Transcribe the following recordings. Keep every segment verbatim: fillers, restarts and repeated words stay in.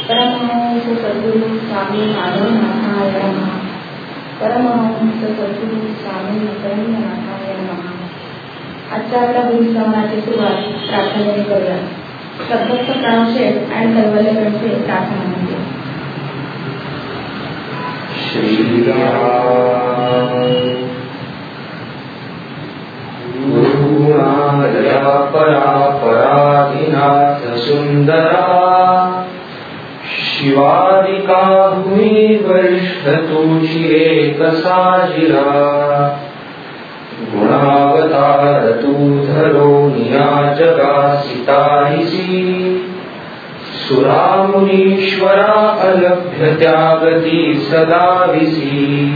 परमहंस सद्गुरु स्वामी माधवनाथाय नमः. परमहंस सद्गुरु स्वामी माधवनाथाय नमः. आजच्या आपल्या गुरुश्रवणाची सुरुवात प्रार्थनेने करूया. सद्भक्त प्राणशेठ आणि कैवल्यगणचे प्रार्थना म्हणजे गुरुनादया परा पराधिनाथ सुंदरा शिवादिका भूमी वरिष्ठ तुझी एक साजिरा गुणावतार तू धरो निया जगासिताहिसी सुरामुनीश्वरा अलभ्य त्यागती सदा विसी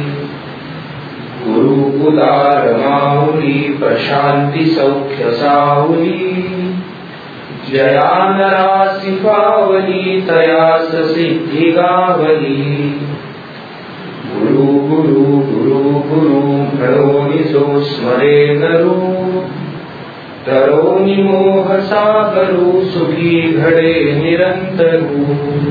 गुरुकुलार माऊली प्रशांती सौख्य साहुली जया नरासी पावली तयास सिद्धी गावली गुरु गुरु गुरु गुरु म्हणोनी जो स्मरे नरू तरोनी मोह सागरू सुखी घडे निरंतरू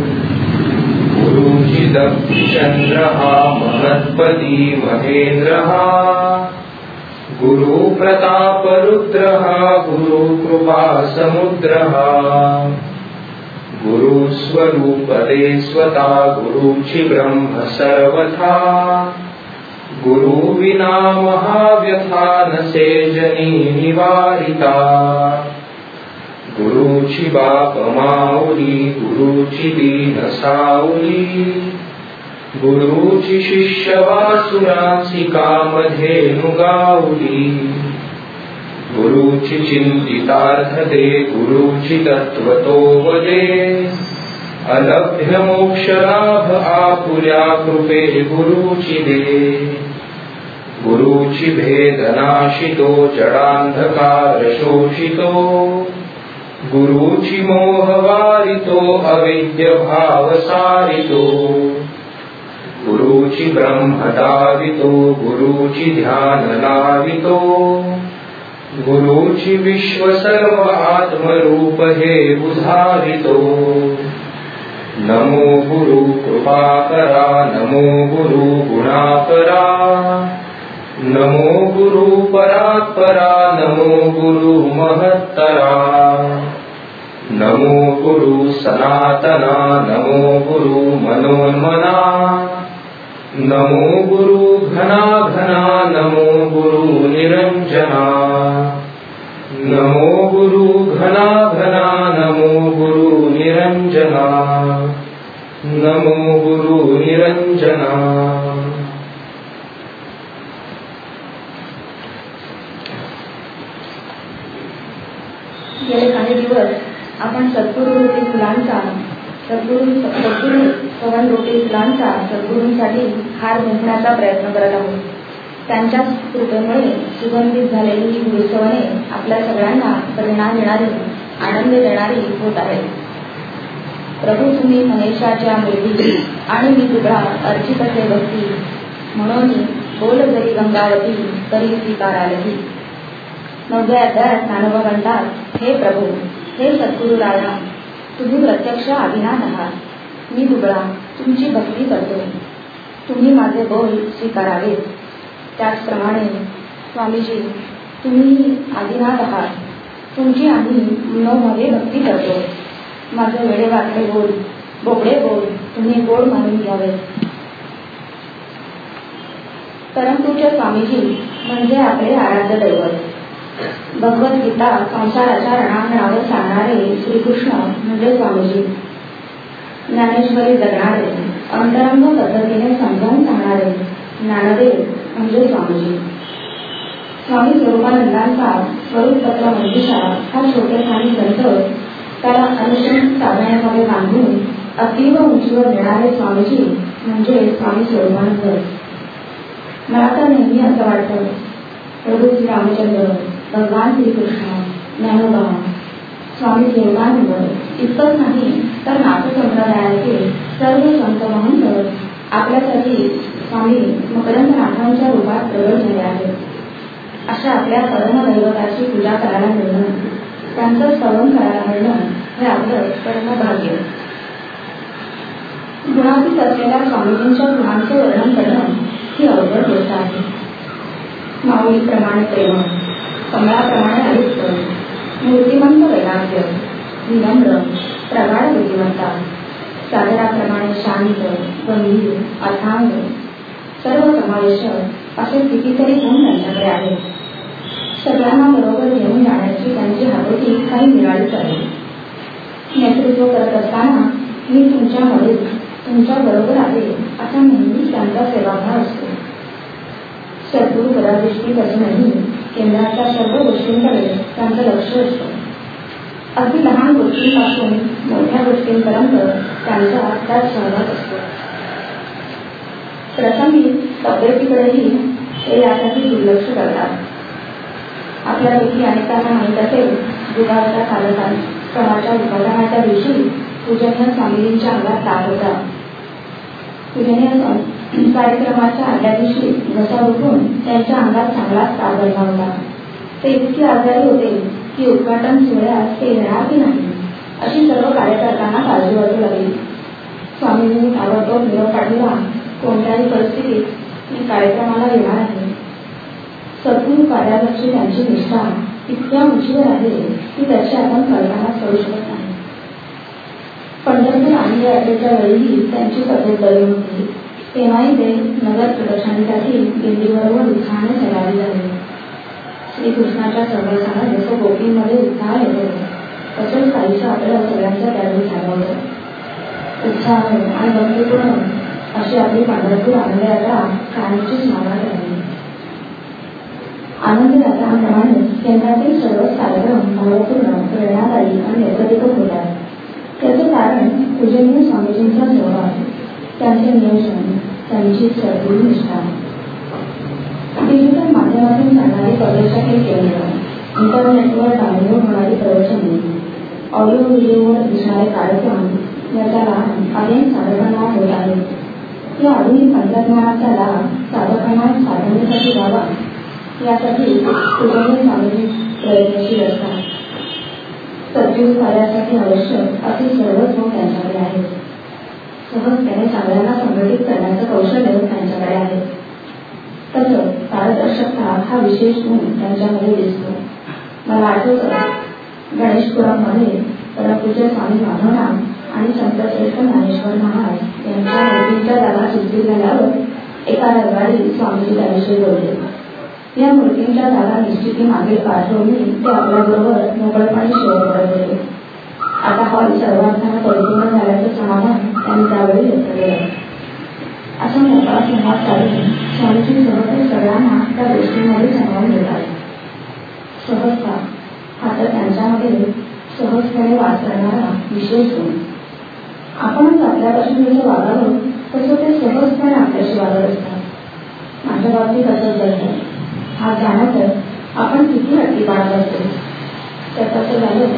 गुरुची दक्षचंद्र हा महत्पती महेंद्र हा गुरु प्रताप रुद्र हा गुरु कृपा समुद्र हा गुरु स्वरूप ते स्वता गुरुची ब्रह्म सर्वथा गुरु विना महाव्यथा नसे जनी निवारिता गुरुची बाप माऊली गुरुची दीन साऊली गुरुची शिष्य वासुराची कामध्ये नुगावली गुरुची चिंतितार्थ दे गुरुची तत्वतो वदे अलभ्य मोक्ष लाभ आपुल्या कृपे गुरुची दे गुरुची भेदनाशितो जडांधकार शोषितो गुरुची मोह वारितो अविद्य भाव सारितो गुरुची ब्रह्म दावितो गुरुची ध्यान लावितो गुरुची विश्व सर्व आत्मरूप हे उधारितो नमो गुरु कृपा करा नमो गुरु गुणाकरा नमो गुरु परात्परा नमो गुरु महत्तरा नमो गुरु सनातना नमो गुरु मनोन्मना नमो गुरु घना घना नमो गुरु निरंजना नमो गुरु घना घना नमो गुरु निरंजना नमो गुरु निरंजना. गेले काही दिवस आपण सद्गुरु रूपी फुलांचा सद्गुरु सद्गुरु पवन रूपी फुलांचा सद्गुरूंसाठी हार गुंफण्याचा प्रयत्न करत आहोत. त्यांच्याच कृपेमुळे सुगंधित झालेली ही गुरुसवने आपल्या सगळ्यांना प्रेरणा देणारी आनंद देणारी होत आहे. प्रभू तुम्ही महेशाच्या मुलगी आणि मी तुझा अर्चित असे भक्ती म्हणून बोल जरी गंगावती तरी स्वीकारालही. नवव्या अध्यायात ज्ञानोबा म्हणतात, हे प्रभू, हे सद्गुरु राया, तुम्ही प्रत्यक्ष आदिनाथ आहात. मी दुबळा तुमची भक्ती करतो. तुम्ही माझे बोल स्वीकारावेत. त्याचप्रमाणे स्वामीजी, तुम्ही आदिनाथ आहात. तुमची आम्ही मनोभावे भक्ती करतो. माझे वेडे वाकडे बोल बोबडे बोल तुम्ही गोड मानून घ्यावे. परंतुचे स्वामीजी म्हणजे आपले आराध्य दैवत. भगवद्गीता संसाराच्या रणांगणावर सांगणारे श्रीकृष्ण म्हणजे स्वामीजी. ज्ञानेश्वरी जगणारे अंतरंग पद्धतीने समजावून सांगणारे ज्ञानदेव म्हणजे स्वामीजी. स्वामी स्वरूपानंदांचा स्वरूपपत्र मंजुषा हा छोटेखानी ग्रंथ त्याला अनुषंग साधण्यामध्ये बांधून अतीव उंचीवर नेणारे स्वामीजी म्हणजे स्वामी स्वरूपानंद. मला तर नेहमी असं वाटतं, प्रभू श्री रामचंद्र, भगवान श्रीकृष्ण, ज्ञानोबा, स्वामी स्वरूपानंद इतकंच नाही तर नाथ संप्रदायाचे सर्व संत महंत आपल्यासाठी स्वामी मकरंदनाथांच्या रूपात प्रगट झाले आहेत. अशा आपल्या परमदैवताची पूजा करायला मिळणं, त्यांचं स्तवन करायला मिळणं हे आपलं परमभाग्य. गुणातीत असलेल्या स्वामीजींच्या गुणांचे वर्णन करणं ही अवघड गोष्ट आहे. माऊलीप्रमाणे प्रेम, कमळाप्रमाणे आयुष्य, मूर्तिमंत वैराग्य, विनम्र, प्रगाढ बुद्धिमत्ता, सागराप्रमाणे शांत, गंभीर, अथांग, सर्व समावेशक असे कितीतरी गुण त्यांच्याकडे आहेत. सगळ्यांना बरोबर घेऊन जाण्याची त्यांची हातोटी काही निराळीच आहे. नेतृत्व करत असताना मी तुमच्यामध्ये तुमच्या बरोबर आहे असा नेहमीच त्यांचा सेवाभाव असतो. सद्गुरू परादृष्टीत असूनही केंद्राच्या सर्व गोष्टींकडे त्यांचं लक्ष असतं. अगदी लहान गोष्टींपासून मोठ्या गोष्टींपर्यंत त्यांचा त्यात सहभाग असतो. प्रथम तब्येतीकडेही ते यासाठी दुर्लक्ष करतात. आपल्यापैकी अनेकांना माहीत असेल, दुधाच्या कार्यक्रमाच्या उद्घाटनाच्या दिवशी पूजनीय स्वामीजींच्या अंगात ताप होता. पूजनीय कार्यक्रमाच्या आदल्या दिवशी घसा दुखून त्यांच्या अंगात चांगलाच ताप भरला होता. ते इतके आजारी होते की उद्घाटन सोहळ्यात ते येणार की नाही अशी सर्व कार्यकर्त्यांना काळजी वाटू लागली. स्वामीजींनी ताबडतोब निरोप पाठवला, कोणत्याही परिस्थितीत मी कार्यक्रमाला येणार आहे. सद्गुरू कार्यालयाची त्यांची निष्ठा इतक्या उंचीवर आहे की त्याची आपण कल्पना करू शकत नाही. पंढरपूर आणि यात्रेच्या वेळीही त्यांची तब्येत बरी होती. तेव्हाही ते नगर प्रदर्शनासाठी दिल्लीबरोबर उत्साहाने सलावी झाले. श्रीकृष्णाच्या सहवासाला जसं गोपींमध्ये उत्साह येतो तसंच काहीसं आपलं सगळ्यांचं त्यावेळी झालं होतं. उत्साह आणि भक्तीपूर्ण अशी आपली पंढरपूर आनंद यात्रा कायमची स्मरणात राहिली. आनंद यात्रांप्रमाणे केंद्रातील सर्वच कार्यक्रम भावपूर्ण, प्रेरणादायी आणि नेत्रदीपक होतात. त्याचं कारण पूजनीय स्वामीजींचा सहभाग, त्यांचे नियोजन, त्यांची सद्गुरू निष्ठा. डिजिटल माध्यमातून चालणारी परदेशातील केंद्र, इंटरनेटवर डाउनलोड होणारी प्रवचने, ऑडिओ व्हिडिओवर दिसणारे कार्यक्रम याचा लाभ अनेक साधकांना होत आहे. या आधुनिक तंत्रज्ञानाचा लाभ साधकांना साधनेसाठी व्हावा यासाठी पूजनीय स्वामीजी प्रयत्नशील असतात. सजीव कार्यासाठी आवश्यक असे सर्वच गुण त्यांच्याकडे आहेत. सहजतेने सगळ्यांना संघटित करण्याचं कौशल्य त्यांच्याकडे आहे. तसंच पारदर्शकता हा विशेष गुण त्यांच्यामध्ये दिसतो. मला आठवतं, गणेशपुरामध्ये परमपूज्य स्वामी माधवनाथ आणि संतश्रेष्ठ ज्ञानेश्वर महाराज यांच्या मूर्तींच्या जागा सिद्धी झाल्यावर एका रविवारी स्वामीजी त्याविषयी बोलले. या मूर्तींच्या जागा निश्चिती मागील पार्श्वभूमी ते आपल्याबरोबर मोकळेपणे शेअर करत होते. आता हॉल सर्वार्थाने परिपूर्ण झाल्याचं समाधान त्यांनी त्यावेळी व्यक्त केलं. असा मोकळा संवाद साधून स्वामीजी सहज सगळ्यांना त्या गोष्टींमध्ये सामावून घेतात. सहजता हा तर त्यांच्यामध्ये सहजपणे वास करणारा विशेष गुण. आपणच आपल्यापासून जसं वागावं तसं ते सहजपणे आपल्याशी वागत असतात. माझ्या बाबतीत असंच घडतं. हा जाणवतं आपण किती अटी पाळत असतो. त्यात असं झालं,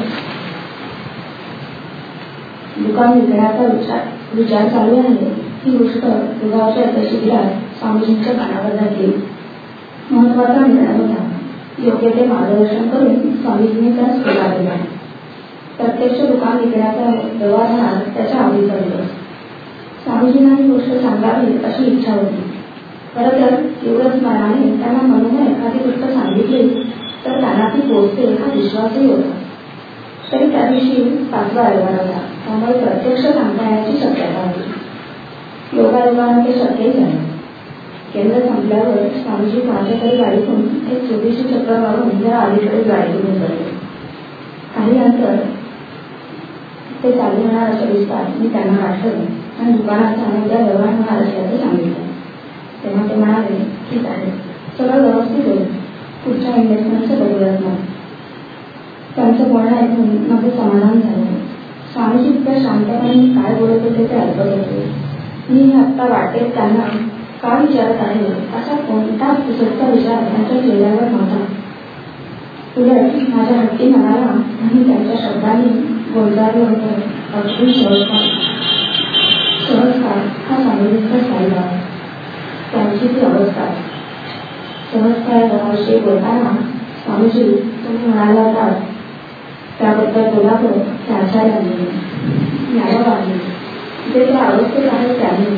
दुकान विकण्याचा विचार विचार चालू आहे. ही गोष्ट दुगावच्या शिबिरात स्वामीजींच्या कानावर घातली. महत्वाचा निर्णय होता. योग्य ते मार्गदर्शन करून स्वामीजींनी त्यास स्वीकार केला. प्रत्यक्ष दुकान विकण्याचा व्यवहार होणार त्याच्या आवडीचा दिवस. स्वामीजींना ही गोष्ट सांगावी अशी इच्छा होती. खरं तर तीव्र स्मरणाने त्यांना म्हणून एखादी गोष्ट सांगितली तर त्यांना ती पोचते हा विश्वासही होता. तरी त्या दिवशी पाचवा व्यवहार होता, त्यामुळे प्रत्यक्ष सांगता येण्याची शक्यता होती. योगायोगाने ते शक्यही झाले. केंद्र संपल्यावर स्वामीजी कोणाच्या तरी गाडीतून एक छोटीशी चक्कर मारून जरा अलीकडे गाडीतून उतरले. काही अंतर ते चालू होणार अशा दिसतात मी त्यांना आठवले आणि दुकानाचा उद्या व्यवहार होणार असल्याचं सांगितलं. तेव्हा ते म्हणाले, ठीक आहे, सगळं व्यवस्थित होईल, पुढच्या इन्व्हेस्टमेंटचं बघूयात ना. त्यांचं बोलणं ऐकून माझं समाधान झालं. स्वामीजी इतक्या शांतपणे काय बोलत होते ते ऐकत होते. मी आत्ता वाटेत त्यांना का विचारत आहे असा कोणताच पुसटचा विचार त्यांच्या चेहऱ्यावर नव्हता. उलट माझ्या हट्टी मनाला आणि त्यांच्या शब्दांनी गोंजारलं होतं अगदी सहजता. सहजता हा स्वामीजींचा साईबा, त्यांची ती अवस्था. सहजता या गुणाविषयी बोलताना स्वामीजी तुम्ही म्हणाला होतात त्याबद्दल बोलावं ते आचार्यांनी, ज्ञानोबांनी, जे त्या अवस्थेत आहे त्याने.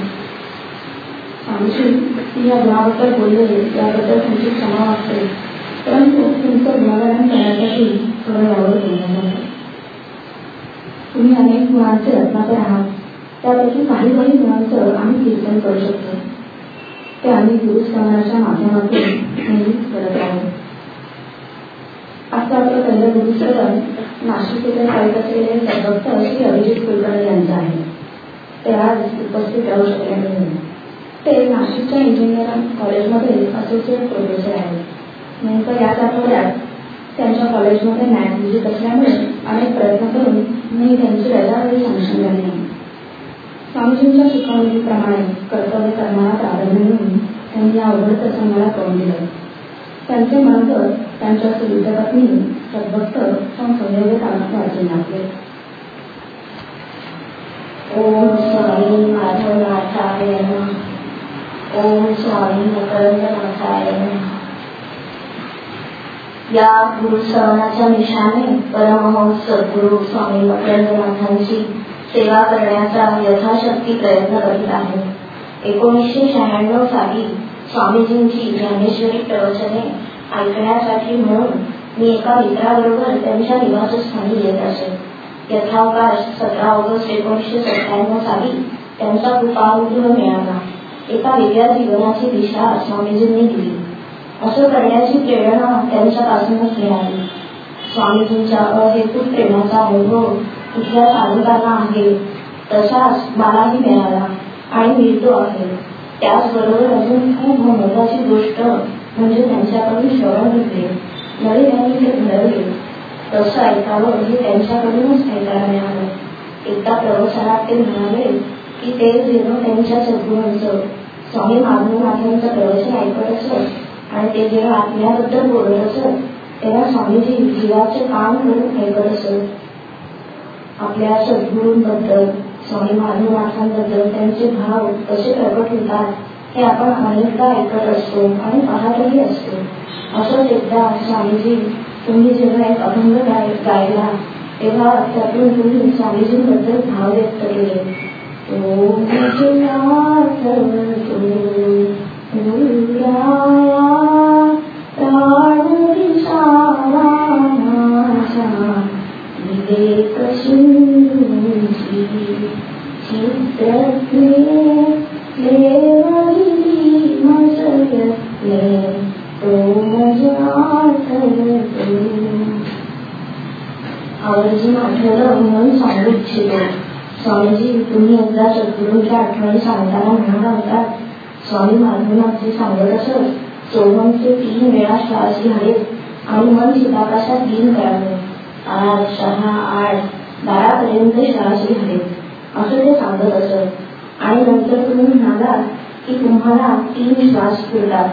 स्वामीजी या गुणाबद्दल बोलले याबद्दल तुमची क्षमा वाटते, परंतु तुमचं गुणगान करण्यासाठी थोडं यावर बोलण्यात आहे. तुम्ही अनेक गुणांचे रत्नाकर आहात. त्यापैकी काही काही गुणांचं आम्ही कीर्तन करू शकतो. ते आम्ही गुरुस्मरणाच्या माध्यमातून नेहमीच करत आहोत. आता आपलं पहिलं गुरुस्मरण नाशिक येथे पाहिजे असलेले सद्भक्त श्री अभिजित कुलकर्णी यांचं आहे. ते आज उपस्थित राहू शकले नाही. ते नाशिकच्या इंजिनिअरिंग कॉलेजमध्ये असोसिएट प्रोफेसर आहेत. नेमकं याच आठवड्यात त्यांच्या कॉलेजमध्ये मॅथ विजिट असल्यामुळे अनेक प्रयत्न करून मी त्यांची रजा वेळी सँक्शन झाली नाही. स्वामीजींच्या शिकवणीप्रमाणे कर्तव्य करण्याला प्राधान्य म्हणून त्यांनी या अवघड प्रसंगाला करून दिलं. त्यांचे मंत्र त्यांच्या सुविध पत्नी सद्भक्त संसर्ग कामात वाचून लागले. ओम स्वामी माधवनाथाय नमः. ओम स्वामी मकरंदनाथाय नमः. या गुरुश्रवणाच्या निशाने परमहंस सद्गुरू स्वामी मकरंदनाथांची सेवा करण्याचा यथाशक्ती प्रयत्न करीत आहे. एकोणीसशे शहाण्णव साली स्वामीजींची ज्ञानेश्वरी प्रवचने ऐकण्यासाठी म्हणून मी एका मित्राबरोबर त्यांच्या निवासस्थानी येत असे. यथावकाश सतरा ऑगस्ट एकोणीसशे सत्त्याण्णव साली त्यांचा कृपानुग्रह मिळाला. एका वेगळ्या जीवनाची दिशा स्वामीजींनी दिली. असं करण्याची प्रेरणा त्यांच्यापासूनच मिळाली. स्वामीजींच्या अहेतुक प्रेमाचा अनुभव इथल्या साधकांना आहे, तसाच मलाही मिळाला आणि मिळतो आहे. त्याचबरोबर अजून खूप महत्वाची गोष्ट म्हणजे त्यांच्याकडून श्रवण घेतले, नळे त्यांनी ते घडवले. तसं ऐकावं हे त्यांच्याकडूनच ऐकायला मिळालं. एकदा प्रवचनात ते म्हणाले की ते जेव्हा त्यांच्या सद्गुरूंचं स्वामी माधवनाथांचं प्रवचन ऐकत असत आणि ते जेव्हा आत्म्याबद्दल बोलत असत तेव्हा स्वामीजी जीवाचे काम करून ऐकत असत. आपल्या सद्गुरूंबद्दल स्वामी माधवनाथांबद्दल त्यांचे भाव कसे प्रकट होतात हे आपण अनेकदा ऐकत असतो आणि पाहतही असतो. असंच एकदा स्वामीजी तुम्ही जेव्हा एक अभंग गायला तेव्हा त्यातून तुम्ही स्वामीजींबद्दल भाव व्यक्त केले. विवेक सिंधूची चित्रज्ञे लेवली मसयले तो मजातले. आवर्जून आठवलं म्हणून सांगू इच्छितो. स्वामीजी तुम्ही एकदा सद्गुरूंच्या आठवणी सांगताना म्हणाला होता, स्वामी माधवनाथजी सांगत असत, सोहमचे तीन वेळा श्वास घ्यावेत आणि मन चिताकाशात लीन करावे. आठ सहा आठ बारापर्यंत श्वास घ्यावेत असं ते सांगत असत. आणि नंतर तुम्ही म्हणालात की तुम्हाला तीन श्वास फिरतात.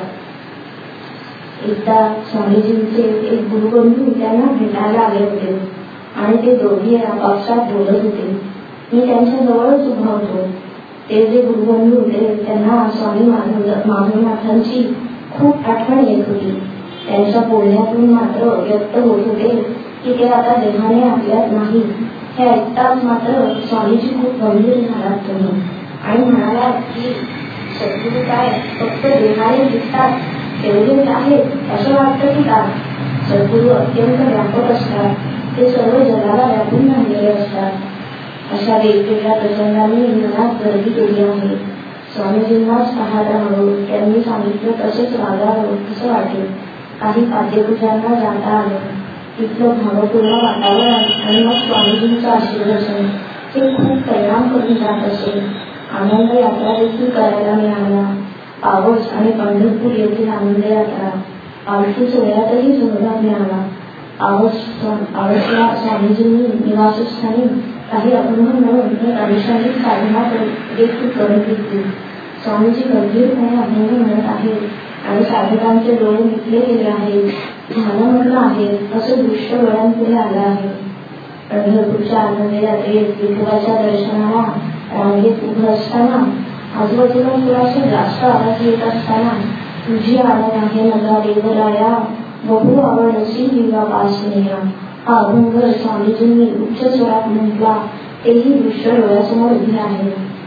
एकदा स्वामीजींचे एक गुरुबंधू त्यांना भेटायला आले होते आणि ते दोघे आपापसात बोलत होते. मी त्यांच्या जवळच उभा होतो. ते जे गुरुबंधू होते त्यांना स्वामी माधवनाथांची खूप आठवण येत होती. त्यांच्या बोलण्यातून मात्र व्यक्त होत होते की ते आता देहाने आपल्यात नाही. हे ऐकताच मात्र स्वामीजी खूप गंभीर झालात तुम्ही आणि म्हणालात की सद्गुरू काय फक्त देहाने दिसतात तेवढेच आहेत असं वाटतं की का? सद्गुरू अत्यंत व्यापक असतात. ते सर्व जगाला व्यापून राहिलेले असतात. अशा वेगवेगळ्या प्रसंगांनी मनात गर्दी केली आहे. स्वामीजींनाच पाहत राहावं, त्यांनी सांगितलं तसेच वागावं असं वाटेल. काही खाद्यपूजांना जाता आलं. तिथलं भावपूर्ण वातावरण आणि मग स्वामीजींचं आशीर्वचन हे खूप परिणाम करून जात असेल. आनंद यात्रा देखील करायला मिळाला. पावस आणि पंढरपूर येथील आनंद यात्रा पालखी सोहळ्यातही सहभाग मिळाला. पावसला स्वामीजींनी निवासस्थानी काही अनुभव म्हणून एक अनुषंगिक साधना देखील करून घेतली. स्वामीजी गंभीरपणे अभंग म्हणत आहेत आणि साधकांचे डोळे मिटले गेले आहेत, ध्यानमग्न आहेत असं दृश्य डोळ्यांपुढे आलं आहे. पंढरपूरच्या आनंद यात्रेत विठोबाच्या दर्शनाला रांगेत उभं असताना आजूबाजूला थोडासा जास्त आवाज येत असताना तुझी आनंद आहे नका देवराया बहु आवडसी विवा पासनेया हा अभंग स्वामीजींनी उच्च स्वरात म्हटला. तेही दृश्य डोळ्यासमोर उभे आहे.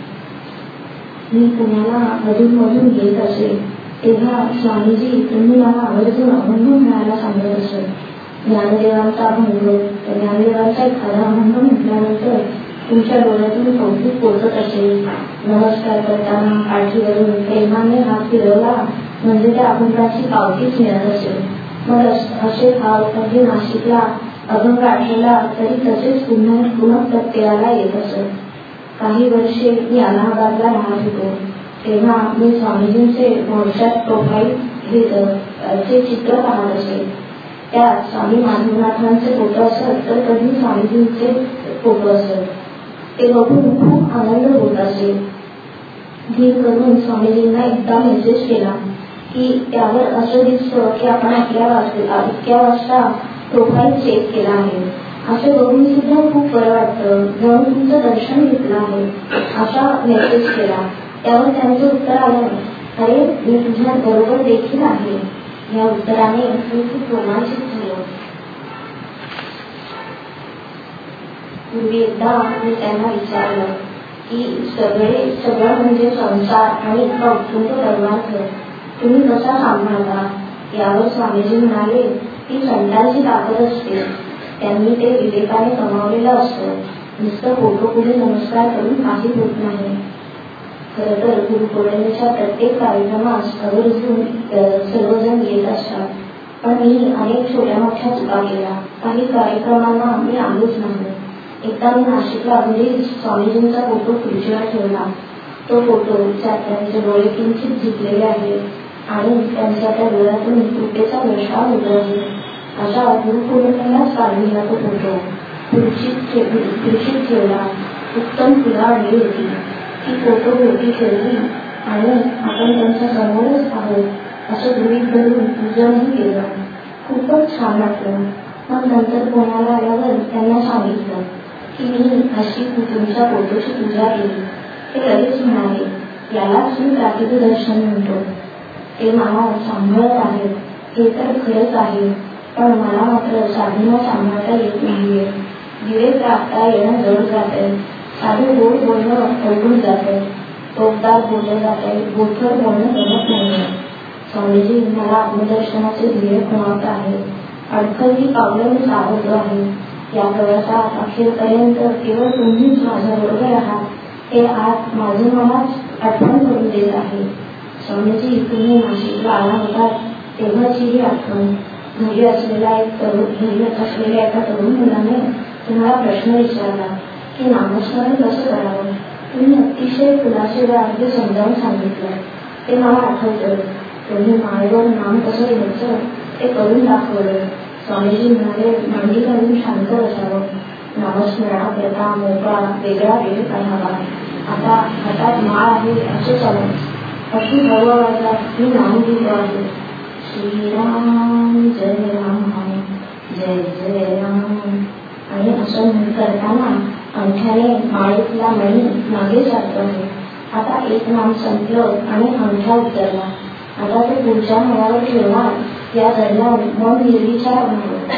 मी पुण्याला मधून येत असे तेव्हा स्वामीजी तुम्ही मला आवर्जून अभंग म्हणायला सांगत असे. ज्ञानदेवांचा अभंग, ज्ञानदेवांचा एखादा अभंग म्हटल्यानंतर तुमच्या डोळ्यातून कौतुक पोचत असेल. नमस्कार करताना पाठीवरून प्रेमाने हात फिरवला म्हणजे त्या अभंगाची पावतीच मिळत असेल. मग असे भाव कधी नाशिकला अभंग आठवला तरी तसेच पुन्हा पुन्हा प्रत्ययाला येत असत. काही वर्षे मी अलाहाबादला राहत होतो तेव्हा मी स्वामीजींचे व्हॉट्सअप प्रोफाईल हे चे चित्र पाहत असे. त्यात स्वामी माधवनाथांचे फोटो असत तर कधी स्वामीजींचे फोटो असत. ते बघून खूप आनंद होत असे. धीर करून स्वामीजींना एकदा मेसेज केला की त्यावर असं दिसतं की आपण आपल्या वाचला इतक्या वाजता प्रोफाईल चेक केला आहे. असे बघून सुद्धा खूप बरं वाटतं, जाऊन तुमचं दर्शन घेतलं आहे असा मेसेज केला. त्यावर त्यांचं उत्तर आलं, अरे मी तुझ्या बरोबर देखील आहे. या उत्तराने मी खूप रोमांचित झालो. पूर्वी एकदा मी त्यांना विचारलं की सगळे सगळं म्हणजे संसार आणि इतका उत्तुंग परमार्थ तुम्ही कसा सांभाळता. यावर स्वामीजी म्हणाले की संतांची ताकद असते, त्यांनी ते विवेकाने कमावलेलं असतं. नुसतं फोटो पुढे नमस्कार करून काही होत नाही. खरं तर गुरुपौर्णिमेच्या प्रत्येक कार्यक्रमास आवर्जून सर्वजण येत असतात, पण मी अनेक छोट्या मोठ्या चुका केल्या. काही कार्यक्रमांना मी आलोच नाही. एकदा मी नाशिकला अगदी स्वामीजींचा फोटो खुर्चीवर ठेवला. तो फोटो त्यांचे डोळे किंचित झुकलेले आहे आणि त्यांच्या त्या डोळ्यातून कृपेचा वर्षाव होत आहे. अशा गुरुपौर्णिमेलाच काढलेला तो फोटो खुर्चीत खुर्चीत ठेवला. उत्तम फुलं आणली होती. ती फोटो भोवती ठेवली आणि आपण त्यांच्या समोरच आहोत असं गृहीत धरून पूजनही केलं. खूपच छान वाटलं. पण नंतर पुण्याला आल्यावर त्यांना सांगितलं की मी अशी तुमच्या फोटोची पूजा केली. ते लगेच म्हणाले, यालाच मी प्रातिक दर्शन म्हणतो. ते मला सांभाळत आहेत हे तर खरंच आहे, पण मला मात्र साधना सांभाळता येत नाहीये. दिवे प्राप्ता येणं जवळ जात आहे. साधे गोड बोलणं अवघड जात आहे. टोकदार बोललं जात आहे. बोथर बोलणं जमत नाहीये. स्वामीजी मला आत्मदर्शनाचे ध्येय खुणावत आहे. अडखळती पावलं मी सावरतो आहे. या प्रवासात अखेरपर्यंत केवळ तुम्हीच माझ्या बरोबर आहात हे आज माझं मलाच आठवण करून देत आहे. स्वामीजी तुम्ही नाशिकला आला होता तेव्हाची ही आठवण. घरी असलेला एक तरुण घरी असलेल्या एका तरुण मुलाने तुम्हाला प्रश्न विचारला की नामस्मरण कसं करावं. तुम्ही अतिशय खुलासेला अगदी समजावून सांगितलं. ते मला आठवतं. तुम्ही माळेवर नाम कसं घ्यायचं ते करून दाखवलं. स्वामीजी म्हणाले, मांडी घालून शांत बसावं. नामस्मरणाकरता मोकळा वेगळा वेळ काढावा. आता हातात माळ आहे असे समज. अशी हळूहळू मी नाम घेतो आहे. श्रीराम जय राम जय जय राम. आणि असं करताना अंगठ्याने माळेतला मणी मागे सारखं आहे. आता एक नाम संपलं आणि अंगठा उतरला. आता तो पुढच्या मनावर ठेवणार. या दरम्यान मन निर्विचार होणार.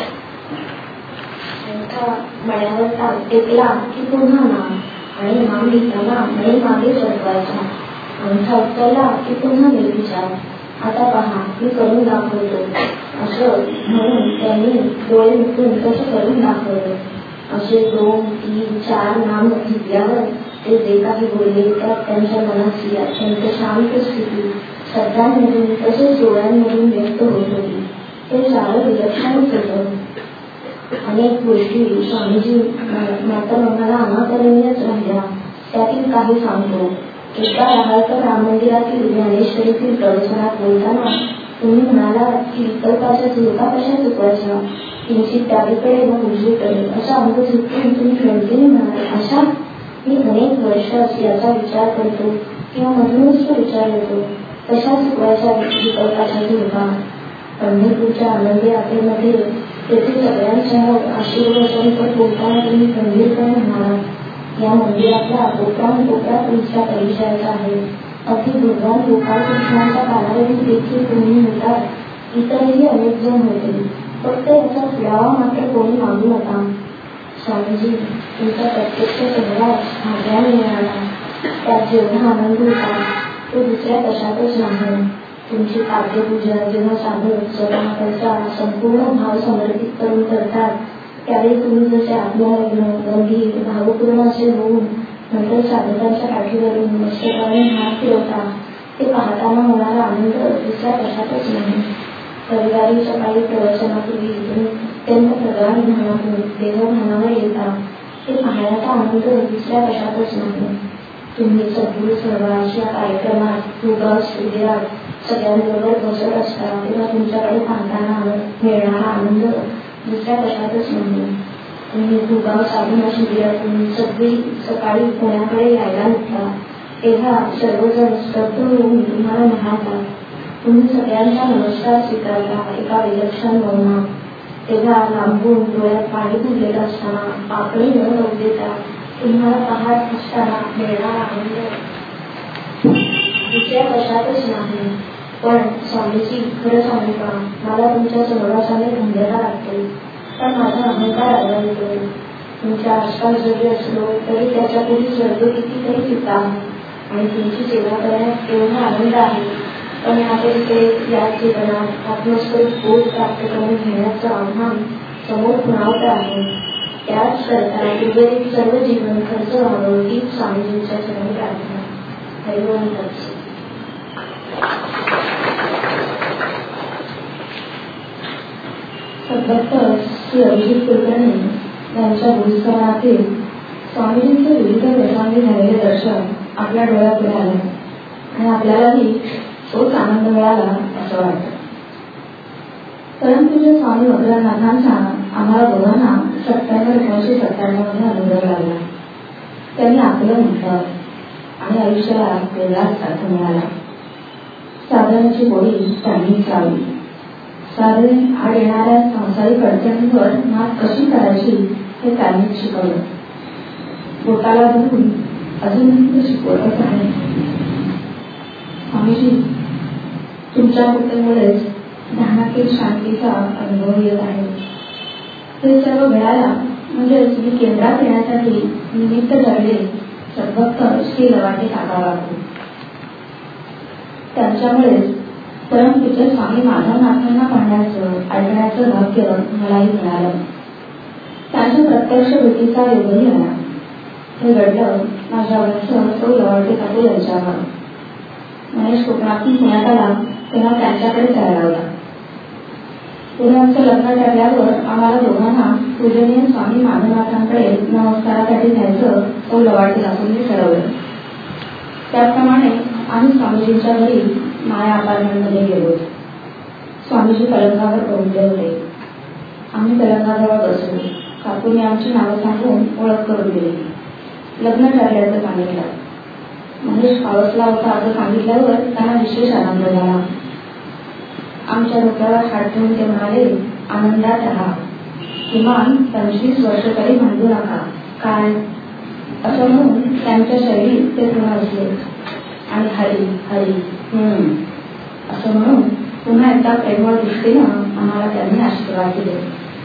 अंगठा मण्यावर टेकला की पुन्हा नाम आणि नाम घेताना मणी मागे सरकवायचा. अंगठा उतरला की पुन्हा निर्विचार. आता पहा मी करून दाखवतो असं म्हणून त्यांनी डोळे मिटून कसं करून दाखवलं. असे दोन तीन चार नाम घेतल्यावर ते जे काही बोलले त्यात त्यांच्या मनाची अत्यंत शांत स्थिती शब्दांमधून तसेच डोळ्यांमधून व्यक्त होत होती. ते सारं विलक्षणच होतं. अनेक गोष्टी स्वामीजी मात्र मला अनाकरणीयच राहिल्या. त्यातील काही सांगतो. एकदा राहायचं राम मंदिरातील ज्ञानेश्वरीतील प्रवचनात बोलताना तुम्ही म्हणाला की विकल्पाच्या झुळका कशा चुकवायच्या. किंचित डावीकडे व उजवीकडे असा अंग झुकून तुम्ही खंडीने म्हणाल. अशा मी अनेक वर्ष याचा विचार करतो किंवा मधूनच तो विचार येतो. कशा चुकवायच्या विकल्पाच्या झुळका. पंढरपूरच्या आनंदी यात्रेमध्ये तेथे सगळ्यांसमोर आशीर्वचन बोलताना तुम्ही गंभीरपणे म्हणाला, या मंदिरातला कोपरान कोपरा तुमच्या परिचयाचा आहे. अगदी भगवान गोपाळकृष्णांच्या कालावधीत देखील तुम्ही म्हणतात. इतरही अनेक जण होते. फक्त याचा पुरावा मात्र कोणी मागू नका. स्वामीजी तुमचा प्रत्यक्ष सहवास भाग्याने मिळाला. त्या त्यात जेवढा आनंद होता तो दुसऱ्या कशातच नाही. तुमची काव्यपूजा जेव्हा साधक स्वतः त्याचा संपूर्ण भाव समर्पित करून करतात त्यावेळी तुम्ही जसे आत्मलग्न गंभीर भावपूर्ण असे होऊन नंतर साधकांच्या पाठीवरून मस्तकाने हात फिरवता ते पाहताना होणारा आनंद दुसऱ्या कशातच नाही. रविवारी सकाळी प्रवचनापूर्वी तुम्ही अत्यंत प्रगाढ ध्यानातून देवभानावर येता ते पाहण्याचा आनंद दुसऱ्या कशातच नाही. तुम्ही सद्गुरू सहवास या कार्यक्रमात उगाच उद्यात सगळ्यांबरोबर बसत असता तेव्हा तुमच्याकडे पाहताना मिळणारा आनंद दुसऱ्या कशातच नाही. तुम्ही भूगाव साधना शिबिरातून सगळी सकाळी पुण्याकडे यायला निघता तेव्हा सर्वजण स्तब्ध होऊन तुम्हाला म्हणाला. तुम्ही सगळ्यांचा नमस्कार स्वीकारला एका विलक्षण मौनात. तेव्हा लांबून डोळ्यात पाणी भरलेलं असताना पाकळी न लावू देता तुम्हाला पाहत असताना मिळणारा आनंद दुसऱ्या कशातच नाही. पण स्वामीजी खरं सांगू का, मला तुमच्या सहवासाने धन्यता वाटते पण माझा अहंकार आढळतो. तुमच्या आसपास जरी असलो तरी त्याच्या पुढे स्वर्ग कितीतरी चिता आणि तुमची सेवा करण्यात एवढा आनंद आहे. पण आता इथे या जीवनात आत्मस्वरूप बोध प्राप्त करून घेण्याचं आव्हान समोर खुणावत आहे. त्याच करता उर्वरित सर्व जीवन खर्च व्हावं ही स्वामीजींच्या चरणी प्रार्थना. हरिओम तत्सत. सद्भक्त श्री अभिजित कुलकर्णी यांच्या गुरुस्थानातील स्वामीजींचे विविध प्रसंगी झालेले दर्शन आपल्या डोळ्यापुढे आले आणि आपल्यालाही तोच आनंद मिळाला असं वाटतं. परंतु स्वामी वग्रनाथांचा आम्हाला दोघांना सत्त्याण्णव एकोणीसशे सत्त्याण्णव मध्ये अनुभव लागला. त्यांनी आपलं म्हटलं आणि आयुष्याला वेगळाच अर्थ मिळाला. साधनाची गोळी त्यांनीच लावली. साधने आड येणाऱ्या संसारिक अडचणींवर मात कशी करायची हे त्यांनीच शिकवलं. बोटाला धरून अजूनही शिकवतच आहे. स्वामीजी तुमच्या कृपेमुळेच ध्यानातील शांतीचा अनुभव येत आहे. हे सर्व मिळाला म्हणजे मी केंद्रात येण्यासाठी निमित्त ठरले सद्भक्त श्री लवाटे काकाबाबू. त्यांच्यामुळेच परमपूज्य स्वामी माधवनाथांना पाहण्याचं ऐकण्याचं भाग्य मलाही मिळालं. त्यांच्या प्रत्यक्ष भेटीचा योगही आला. हे घडलं माझ्या वंश सौ लवाटे काकू यांच्यावर. महेश कोकणातून पुण्यात आला तेव्हा त्यांच्याकडे जायला लावला. पुढे आमचं लग्न ठरल्यावर आम्हाला दोघांना पूजनीय स्वामी माधवनाथांकडे नमस्कारासाठी जायचं सौ लवाटे काकूंनी ठरवलं. त्याप्रमाणे आम्ही स्वामीजींच्या घरी माया अपार्टमेंटमध्ये गेलो. स्वामीजी पलंगावर पोहोचले होते. आम्ही पलंगाजवळ बसलो. काकूंनी आमची नावं सांगून ओळख करून दिली. लग्न ठरल्याचं सांगितलं. महेश पावसला होता असं सांगितल्यावर त्यांना विशेष आनंद झाला. आमच्या डोक्यावर हात ठेवून ते म्हणाले, आनंदात राहा, किमान पंचवीस वर्ष तरी म्हणू नका. काय असं म्हणून त्यांच्या शैलीत ते पुन्हा असले आणि हरी हरी हम्म असं म्हणून पुन्हा एकदा प्रेमळ दृष्टीनं आम्हाला त्यांनी आशीर्वाद दिले.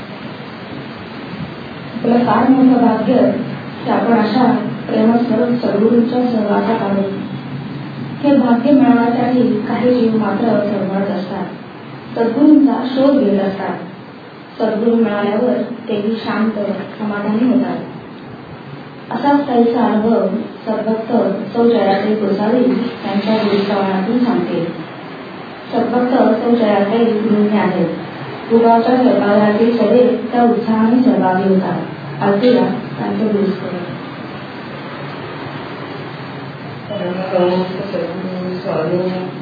आपलं फार मोठं भाग्य की आपण अशा प्रेमस्वरूप सद्गुरूंच्या सहवासात आहोत. हे भाग्य मिळवण्यासाठी काही जीव मात्र चळवळत असतात. सद्गुरूंचा शोध घेत असतात. सद्गुरू मिळाल्यावर तेही शांत समाधानी होतात. असाच काहीचा अनुभव सद्भक्त सौ जयाताई गोसावी त्यांच्या गुरुश्रवणातून सांगते. सद्भक्त सौ जयाताई गुरुज्ञ आहेत. गुरुगावच्या स्वयंपाकघरातील सभेत त्या उत्साहाने सहभागी होतात. ऐकूया त्यांचे गुरुस्कर. स्वामी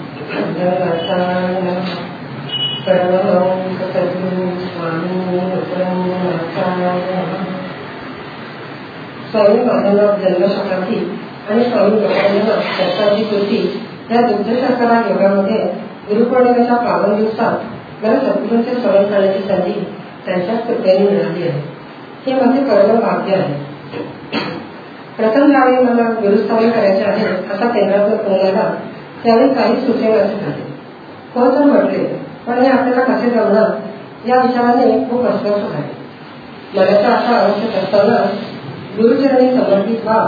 स्वामी माधवनाथ जन्मशताब्दी आणि स्वामी माधवनाथ शताब्दी पूर्ती या दुग्धशास्त्रा योगामध्ये गुरुपौर्णिमेच्या पावन दिवसात मला सद्गुरूंचे स्मरण करण्याची संधी त्यांच्या कृपेने मिळाली आहे. हे माझे परम भाग्य आहे. प्रथम ज्यावेळी मला गुरुस्थापन करायचे आहे असा केंद्रातून फोन आला त्यावेळी काही सुचेनाचे झाले. कोण तर म्हटले पण हे आपल्याला कसे जमणार या विचाराने खूप अस्वस्थ झाले. मनाचा असा आवश्यक असताना गुरुचरणी समर्पित व्हा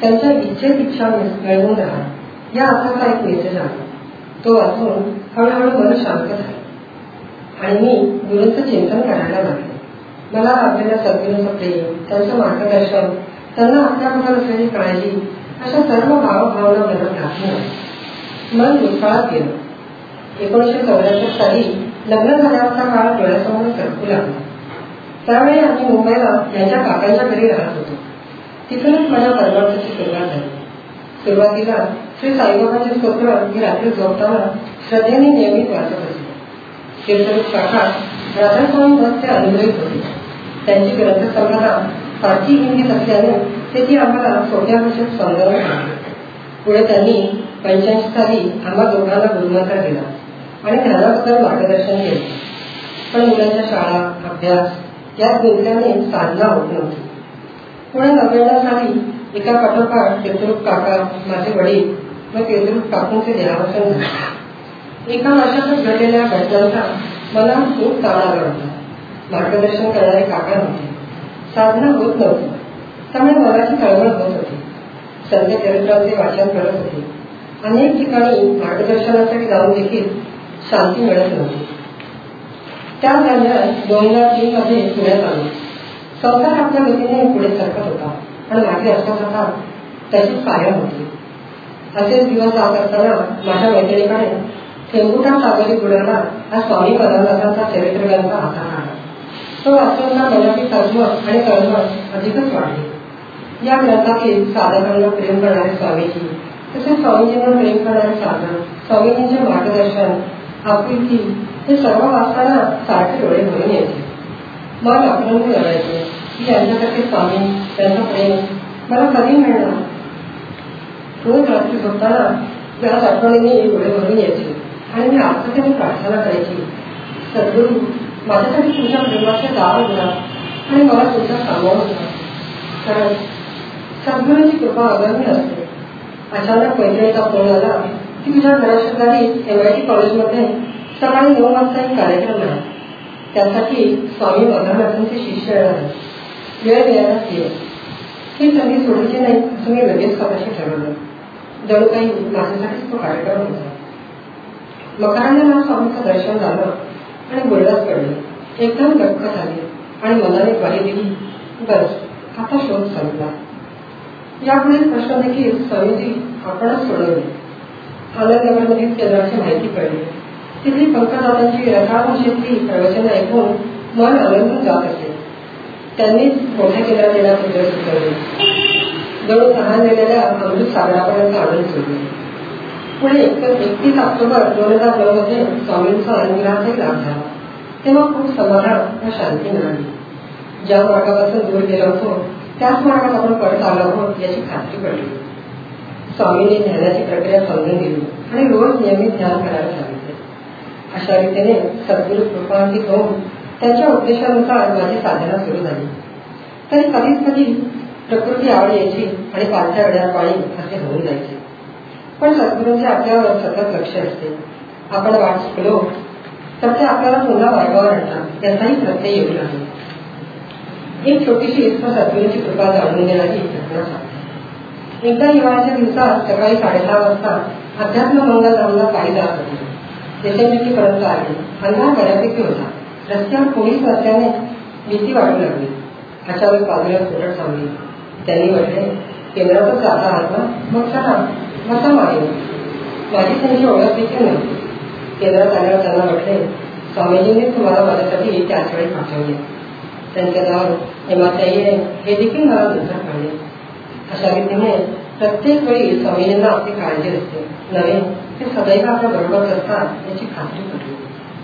त्यांच्या इच्छेत इच्छा मिळवून राहा या अर्थाचा एक मेसेज आहे. तो वाचून हळूहळू मन शांत झाले आणि मी गुरूंचं चिंतन करायला लागले. मला आपल्याला सद्गुरूंचं प्रेम, त्यांचं मार्गदर्शन, त्यांना आपल्याबद्दल असलेली काळजी अशा सर्व भावभावना मनात घातल्या. मन भूतकाळात गेलं. एकोणीसशे चौऱ्याहत्तर साली लग्न झाल्याचा काळ डोळ्यासमोर सरकू लागला. त्यावेळी आम्ही मुंबईला यांच्या काकांच्या घरी राहत होतो. तिथूनच माझ्या परमार्थाची सुरुवात झाली. सुरुवातीला श्री साईबाबांचे स्तोत्र मी रात्री झोपताना श्रद्धेने नियमित वाचत असे. कीर्तनरूप काका राधास्वामी भक्त अनुभवित होते. त्यांची ग्रंथसंपदा फारसी हिंदीत असल्याने ते ती आम्हाला सोप्या भाषेत समजावून सांगते. पुढे त्यांनी पंच्याऐंशी साली आम्हा दोघांना गुरुमंत्र दिला आणि ध्यानाबद्दल मार्गदर्शन केले. पण मुलांच्या शाळा, अभ्यास यात गुंतल्याने साधना होत नव्हती. पुढे नव्याण्णव साली एका पाठोपाठ कीर्तनरूप काका, माझे वडील व कीर्तनरूप काकूंचे देहावसन झाले. एका वर्षातच घडलेल्या घटनांचा मला खूप ताण आला होता. मार्गदर्शन करणारे काका नव्हते, साधना होत नव्हती, त्यामुळे मनाची चळवळ होत होती. संत चरित्रांचे वाचन करत होते. अनेक ठिकाणी मार्गदर्शनासाठी जाऊन देखील शांती मिळत नव्हती. त्या दरम्यान दोन हजार तीन मध्ये पुण्यात आलो. संसार आपल्या गतीने पुढे सरकत होता आणि माझी अस्वस्थता त्याची कायम होती. असेच दिवस जात असताना माझ्या मैत्रिणीकडे थेंबुटा सागरी बुडाला हा स्वामी पदार्थांचा चरित्रग्रंथ हातात आला. तो वाचताना मनाची तळमळ आणि तळमळ अधिकच वाढली. या ग्रंथातील साधकांना प्रेम करणारे स्वामीजी, तसेच स्वामीजींना प्रेम करणारे साधक, स्वामीजींचे मार्गदर्शन, आपुलकी हे सर्व वाचताना सारखे डोळे भरून यायचे. मन आक्रमण करायचे की यांच्यासारखे स्वामी, त्यांचं प्रेम मला कधी मिळणार. रोज रात्री झोपताना याच आठवणीने डोळे भरून यायचे आणि मी आत्मतेने प्रार्थना करायची, सद्गुरू माझ्यासाठी तुमच्या प्रेमाचे दार उघडा आणि मला तुमच्या सामावून घ्या. कारण सद्गुरूंची कृपा अगम्य असते. अचानक मैत्रिणीचा फोन आला की तुझ्या घराशेजारी एम आय टी कॉलेजमध्ये सकाळी नऊ वाजता एक कार्यक्रम आहे, त्यासाठी स्वामी मधानाथांचे शिष्य येणार आहे, वेळ मिळालाच ये. ही संधी सोडायची नाही असं मी लगेच स्वतःशी ठरवलं. जणू काही माझ्यासाठीच तो कार्यक्रम होता. मकरांना मला स्वामीचं दर्शन झालं आणि बोललाच पडले. एकदम गटक झाली आणि मनाने ग्वाही दिली, बस आता शोध संपला. यापुढील प्रश्न देखील स्वामीजी आपणच सोडवले. आनंदनगरमधील केंद्राची माहिती कळली. तिथली पंकजदादांची रसाळ भाषेतली प्रवचन ऐकून मन आनंदून जात असे. त्यांनीच मोठ्या केंद्रात येण्यास उद्योग सुचवले. जणू तहान दिलेल्या अमृत सागरापर्यंत आणून सोडले. पुढे एकतीस ऑक्टोबर दोन हजार नऊ मध्ये स्वामींचा अनुग्रहाचाही लाभ झाला. तेव्हा खूप समाधान व शांती मिळाली. ज्या मार्गापासून दूर गेलो होतो त्याच मार्गात आपण परत आलो आहोत याची खात्री पडली. स्वामींनी ध्यानाची प्रक्रिया समजून दिली आणि रोज नियमित ध्यान करायला सांगितले. अशा रीतीने सद्गुरू कृपांकित होऊन त्यांच्या उद्देशानुसार माझी साधना सुरू झाली. तरी कधीच कधी प्रकृती आवड यायची आणि पालथ्या गड्या पाणी असे होऊन जायचे. पण सद्गुरूंचे आपल्यावर सतत लक्ष असते. आपण वाट शिकलो तर ते आपल्याला पुन्हा मार्गावर आणतात याचाही प्रत्यय येऊ लागतो. एक छोटीशी इच्छा सद्गुरूंची कृपा जाणून देणारी घटना सांगते. एकदा हिवाळ्याच्या दिवसात सकाळी साडेसहा वाजता अध्यात्म मंगल धामला पायी जात होते. देशमेकीपर्यंत आले. अंधार बऱ्यापैकी होता. रस्त्यावर कोणीच नसल्याने भीती वाढू लागली. अचानक बाजूला स्कूटर थांबली. त्यांनी म्हटले, केंद्रातच जाता आहात ना, मग चला बसा मागे. माझी त्यांची ओळख देखील नव्हती. केंद्रात आल्यावर त्यांना म्हटले, स्वामीजींनी तुम्हाला माझ्यासाठी त्याच वेळी पाठवले. त्यांचे नाव हेमाताई आहे हे देखील मला नंतर कळले. अशा रीतीने प्रत्येक वेळी स्वामीजींना आपली काळजी असते, नव्हे ते सदैव आपल्या बरोबर असतात याची खात्री पडली.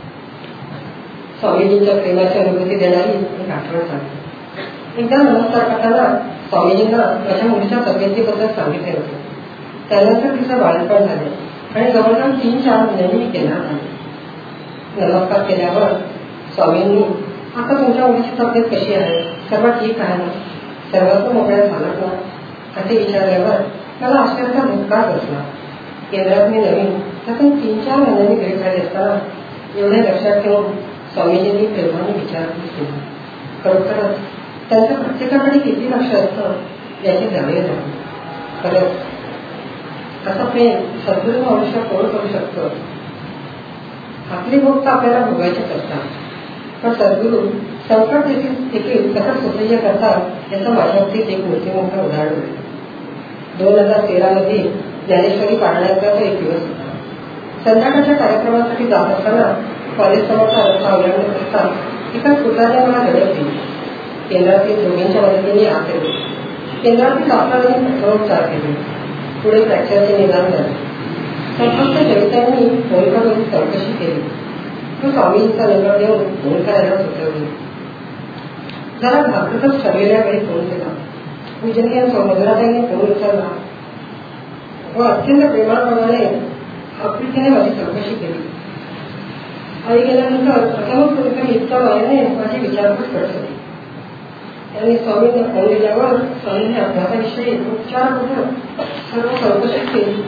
स्वामीजींच्या प्रेमाची अनुभूती देणारी एक आठवण सांगते. एकदा नमस्कार करताना स्वामीजींना माझ्या मुलीच्या तब्येतीबद्दल सांगितले होते. त्यानंतर तिचं बाळपण झाले आणि जवळजवळ तीन चार महिन्यांनी मी केंद्रात आले. नमस्कार केल्यावर स्वामींनी, आता तुमच्या मुलीची तब्येत कशी आहे, सर्व ठीक आहे ना, सर्वांचं मोकळ्या झालं ना असे विचारल्यावर मला आश्चर्याचा धक्का बसला. केंद्रात मी नवीन त्यातून तीन चार महिन्यांनी भेट झाली असताना एवढे लक्षात ठेवून स्वामीजींनी प्रेमाने विचारपूस केली. खरोखरच त्यांचं प्रत्येकाकडे किती लक्ष असतं याची जाणीव झाली. खरंच असं प्रेम सद्गुरू मनुष्य कोण करू शकतो? आपली भोग तर आपल्याला भोगायचीच असतात, पण सद्गुरू संकट देखील देखील कसं सुसह्य करतात याचं माझ्या बाबतीत एक मोठे मोठं उदाहरण होतं. दोन हजार तेरा मध्ये ज्ञानेश्वरी पाळण्याचा तो एक दिवस होता. संध्याकाळच्या कार्यक्रमासाठी जात असताना कॉलेज समोरचा रस्ता ओलांडत असतात एका पुत्राने मला धडक दिली. केंद्रातील दोघींच्या मदतीने आत येतो. केंद्रातील डॉक्टरांनी प्रथमोपचार केले. पुढे फ्रॅक्चरचे निदान झाले. संतप्त जवितांनी फोन करून चौकशी केली. तो स्वामींचा नंबर देऊन फोन करायला सुचवली. जरा घाबरतच ठरलेल्या वेळी फोन केला. पूजनीय मधुराताईने फोन उचलला व अत्यंत प्रेमाप्रमाणे आपुलकीने माझी चौकशी केली. आई गेल्यानंतर प्रथमच कोणीतरी इतक्या मायाने माझी विचारपूस करत होती. त्यांनी स्वामींना फोन दिल्यावर स्वामींनी अभ्यासाविषयी उपचाराबद्दल सर्व चौकशी केली.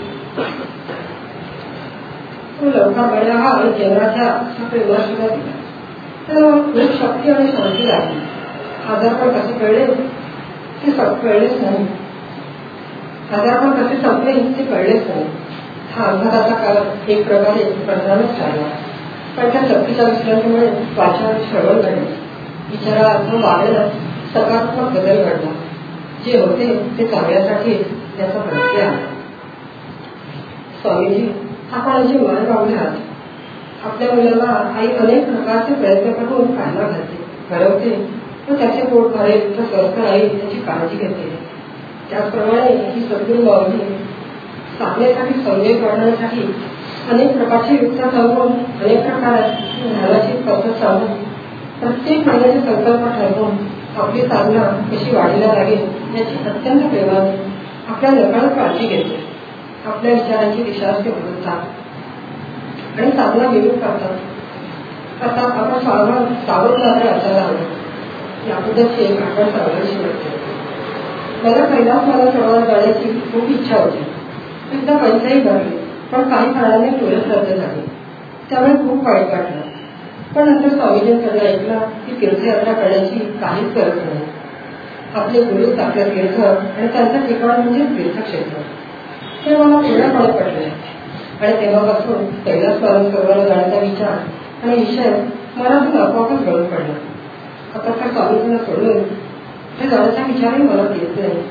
तो लवकर बळ्या हा आणि केंद्राच्या प्रेमाला सुद्धा दिला. त्याला खूप शक्ती आणि शांती लागली. आजारपण कसे कळले ते कळलेच नाही. आजारपण कसे संपले ते कळलेच नाही. हा अपघाताचा काळ एक प्रकारे प्रधानच चालला, पण त्या शक्तीच्या विश्रांतीमुळे वाचा श्रवण घडले. विचारात व वागण्यात सकारात्मक बदल घडला. जे होते ते चांगल्यासाठी त्याचा प्रत्यय आला. स्वामीजी, आपण जे मन पावले आहात. आपल्या मुलाला आई अनेक प्रकारचे प्रयत्न करून काढला घालते, घडवते व त्याचे पोट भरेल तर स्वस्थ राहील त्याची काळजी घेते. त्याचप्रमाणे ही सद्गुरू माऊली साधनेसाठी संवेग वाढवण्यासाठी अनेक प्रकारची युक्त्या सांगून अनेक प्रकाराची ध्यानाची पद्धत सांगून प्रत्येक महिन्याची संकल्प ठरवून आपली साधना कशी वाढीला लागेल याची अत्यंत प्रेमाने आपल्या नकळत काळजी घेते. आपल्या विचारांची दिशा ते बदलतात आणि साधना विवेक करतात. आता आपण सावध सावध मात्र असायला हवं याबद्दलची एक आठवण सांगायची वाटते. मला पहिलाच मला प्रवास जाण्याची खूप इच्छा होती. एकदा पैसाही भरले, पण काही कारणाने टोलच रद्द झाले. त्यामुळे खूप वाईट वाटलं. पण नंतर स्वामीजींकडे ऐकलं की तीर्थयात्रा करण्याची काहीच गरज नाही. आपले गुरु आपलं तीर्थ आणि त्यांचं ठिकाण म्हणजे तीर्थक्षेत्र हे मला पूर्णपणे पडले. आणि तेव्हापासून कैलास पालन सर्वांना जाण्याचा विचार आणि विषय मनातून आपोआपच गळून पडला. आता त्या स्वामीजींना सोडून हे जाण्याचा विचारही मला येत नाही.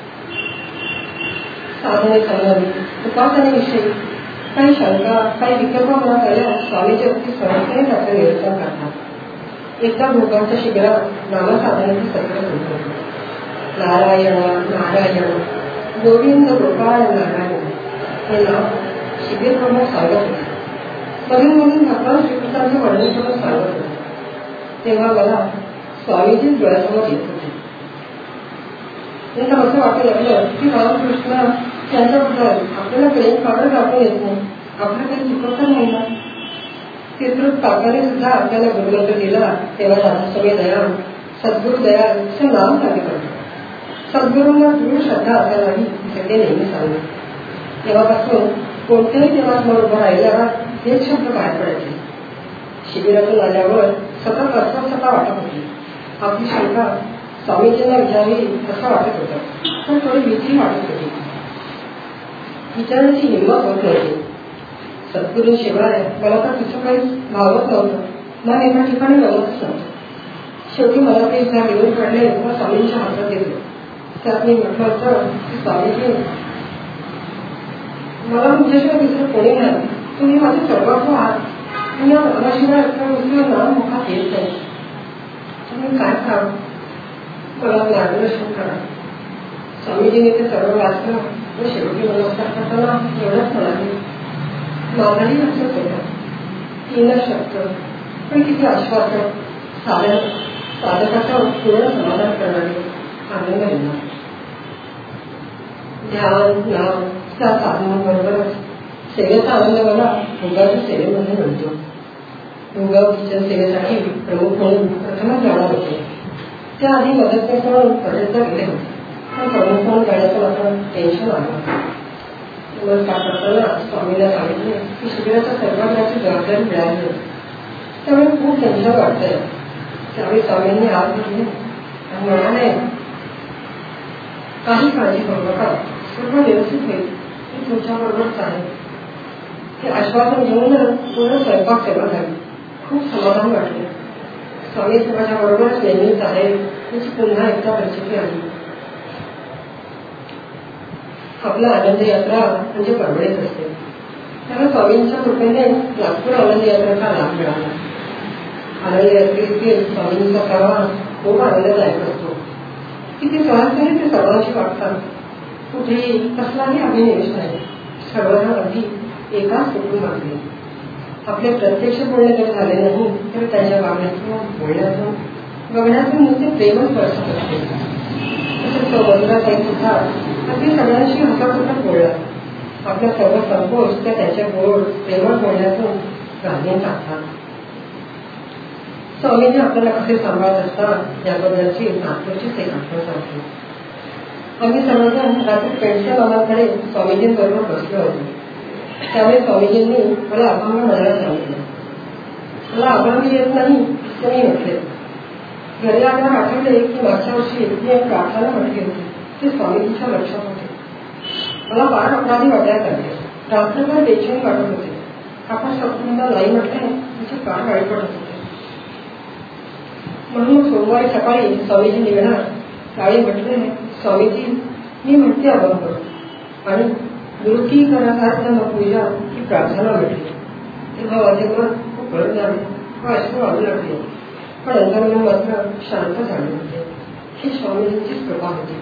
साधने संबंधित उपासनेविषयी काही शंका काही विकल्प मनात आल्यास स्वामीजी अगदी सहजतेने त्याचं निरसन करतात. एकदा भोगांच्या शिबिरात नामसाधनेचे सत्र सुरू होते. नारायण नारायण गोविंद गोपाळ नारायण हे नाव शिबिर प्रमुख सांगत होते. मधून मधून भगवान श्रीकृष्णांचे वर्णन करून सांगत होते. तेव्हा मला स्वामीजी डोळ्यासमोर येत होते. त्यांना असं वाटू लागलं की रामकृष्ण त्यांच्याबद्दल आपल्याला प्रेम काढत दाखवून येत नाही. आपलं काही चुकत नाही ना. चित्रृत काकाने सुद्धा आपल्याला गुरुमंत्र दिला तेव्हा राजस्वामी दयाळ सद्गुरू दयाळ असं नाम सांगितलं. सद्गुरूंना दृढ श्रद्धा असायला हवी हे ते नेहमी सांगले. तेव्हापासून कोणत्याही देवासमोर उभं राहिल्यावर हेच शब्द बाहेर पडायचे. शिबिरातून आल्यावर सतत अस्वस्थता वाटत होती. आपली शंका स्वामीजींना विचारावी असं वाटत होतं, पण थोडी भीती वाटत होती. विचारण्याची हिंमत होत नव्हती. सद्गुरूंशिवाय मला तर तिचं काही भावत नव्हतं. मन एका ठिकाणी रमतच नव्हतं. शेवटी मला ते इच्छा घेऊन काढले व स्वामींच्या हातात दिले. त्यात मी म्हटलं होतं की स्वामीजी, मला तुमच्याशिवाय दुसरं कोणी नाही. तुम्ही माझे सर्वस्व आहात. मी या मनाशिवाय असं नाम मुखात येत नाही. तुम्ही काय सांग मला मार्गदर्शन करा. स्वामीजीने ते सर्व वाचलं व शेवटी नमस्कार करताना एवढंच म्हणाले, माझाही लक्षात होता. तीन शब्द पण किती आश्वासन, साध्या साधकाचं पूर्ण समाधान करणारे, आनंद घेणार. ध्यान नाम त्या साधनाबरोबरच सेवेचा आनंद मला भोगाच्या सेवेमध्ये मिळतो. भोगाव किचन सेवेसाठी प्रमुख म्हणून प्रथमच जाणार होते. त्याआधी मदतनीस म्हणून पर्यंत गेले होते, पण प्रमुख म्हणून जाण्याचं मात्र टेन्शन आलं. नमस्कार करताना स्वामीला सांगितले की शिबिराच्या सर्वांची जबाबदारी मिळाली होती, त्यामुळे खूप टेन्शन वाटतंय. त्यावेळी स्वामींनी हात घेतले आणि म्हणाले, काही काळजी करू नका. सर्व व्यवस्थित होईल, मी तुमच्याबरोबरच आहे. ते आश्वासन घेऊन पूर्ण स्वयंपाक सेवा झाली. खूप समाधान वाटले. स्वामी माझ्या बरोबरच नेहमीच आहे त्याची पुन्हा एकदा प्रचिती आली. आपला आनंद यात्रा म्हणजे परवडेच असते. त्याला स्वामींच्या कृपेने नागपूर आनंद यात्रेचा लाभ मिळाला. आनंद यात्रेतील स्वामींचा प्रवास खूप आनंददायक असतो. किती सहजपणे ते सर्वांशी वाटतात. कुठेही कसलाही अभिनिवेश नाही. सर्वजण अगदी एकाच कुटुंबातले. आपले प्रत्यक्ष बोलणे जर झाले नाही तर त्यांच्या वागण्यातून बोलण्यातून बघण्यातून नुसते प्रेमच बरसत असते. तसेच तो मधुराताई सुद्धा अगदी सगळ्यांशी हसत बोलला. आपल्या सर्व संकोच त्या त्याच्या गोड प्रेमळ बोलण्यातून घालून टाकतात. स्वामीजी आपल्याला कसे सांभाळत असतात याबद्दलची नागपूरचीच एक आठवण सांगतो. आम्ही सर्वजण रात्री पेंटच्या मामाकडे स्वामीजींबरोबर बसलो होतो. त्यावेळी स्वामीजींनी मला अभंग म्हणायला सांगितलं. मला अभंग येत नाही ते मी म्हटले. घरी आल्यावर आठवले की मागच्या वर्षी मी एक प्रार्थना म्हटली होती. ते स्वामीजीच्या लक्षात होते. मला फार अपराधी वाटायला लागले. रात्रभर बेचैनी वाटत होते. आपण सत्पुरुषांना नाही म्हटले त्याची फार वाईट पडत होते. म्हणून सोमवारी सकाळी स्वामीजी निघणार. त्यावेळी म्हटले, स्वामीजी मी म्हणते अभंग आणि गुरुकी करासार्थ पूजा ही प्रार्थना म्हटली. तेव्हा माझे मन खूप गरज झाले व अश्रू वाढू लागले. पण अंतर्मन मात्र शांत झाले होते. ही स्वामीजींचीच कृपा होती.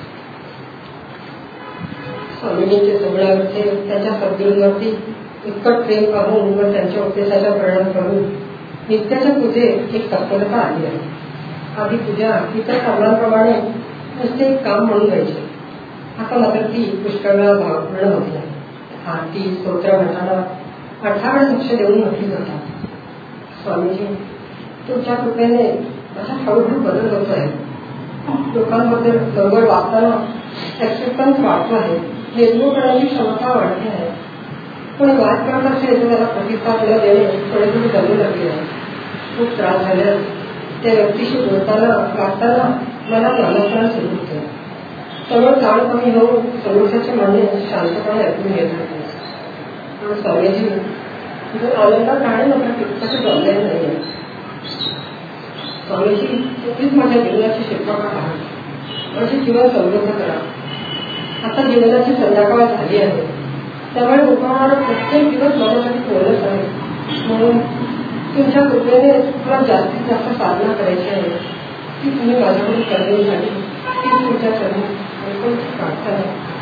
स्वामीजींचे सोहळ्यावरचे त्यांच्या सद्गुरूंवरती उत्कट प्रेम पाहून व त्यांच्या उपदेशाचा परिणाम करून नित्याच्या पूजेत एक तत्परता आली आहे. आधी पूजा इतर कामांप्रमाणे नुसते एक काम म्हणून जायचे. आता मात्र ती पुष्कळ वेळा भावपूर्ण होती आहे. आरती स्तोत्र घटाला अठरा लक्ष देऊन म्हटली जातात. स्वामीजी तुमच्या कृपेने माझा हळूहळू बदल होतो आहे. लोकांबद्दल बरोबर वागताना ऍक्सेप्टन्स वाढतो आहे. निर्मूळ करण्याची क्षमता वाढते आहे. पण वाद करत असेल तर त्याला प्रतिसाद न देणे थोडे थोडी जमू लागले आहे. खूप त्रास झाल्यास त्या व्यक्तीशी बोलताना वागताना मला नामांतरण सुरू होते. त्यामुळे ताण कमी होऊन समोरच्याचे म्हणणे शांतपणे ऐकून घेत होते. पण स्वामीजी जर आनंदात राहणे मात्र तितकंच जमलेलं नाही आहे. स्वामीजी तुम्हीच माझ्या जीवनाची शिल्पकार आहात. माझे जीवन समृद्ध करा. आता जीवनाची संध्याकाळ झाली आहे. त्यामुळे उठवणारा प्रत्येक दिवस माझ्यासाठी पूर्णच आहे. म्हणून तुमच्या कृपेने मला जास्तीत जास्त साधना करायची आहे. ती तुम्ही माझ्याकडून करणे झाली ती तुमच्या चरणी ऐकून प्रार्थना.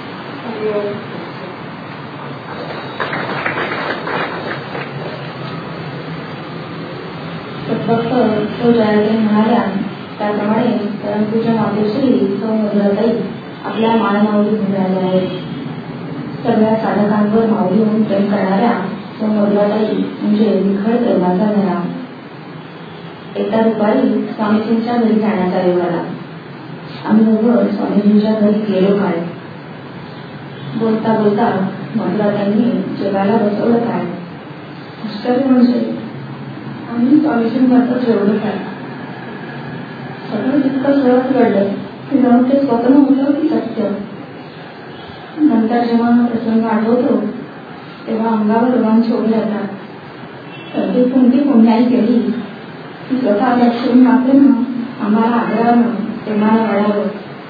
फक्त तो जयाताई म्हणाल्या त्याप्रमाणे परंतुच्या मातेश्री सौ मधुराताई आपल्या माळमाऊली घेऊन राहिल्या आहेत. सगळ्या साधकांवर माऊली होऊन प्रेम करणाऱ्या सौ मधुराताई म्हणजे निखळ प्रेमाचा धरा. एका दुपारी स्वामीजींच्या घरी जाण्याचा योग आला. आम्ही दोघं स्वामीजींच्या घरी गेलो काय. बोलता बोलता मधुराताईंनी जेवायला बसवलं काय. आश्चर्य म्हणजे आम्ही स्वामीजींबद्दल जेवलो काय. सगळं इतकं सहज घडलं की जणू ते स्वप्न होतं की सत्य. नंतर जेव्हा हा प्रसंग आठवतो तेव्हा अंगावर रोमांच उभे राहतात. कधी कोणती पुण्याई केली की स्वतः लक्षून मात्र आम्हाला आदरानं प्रेमाला वाढावं.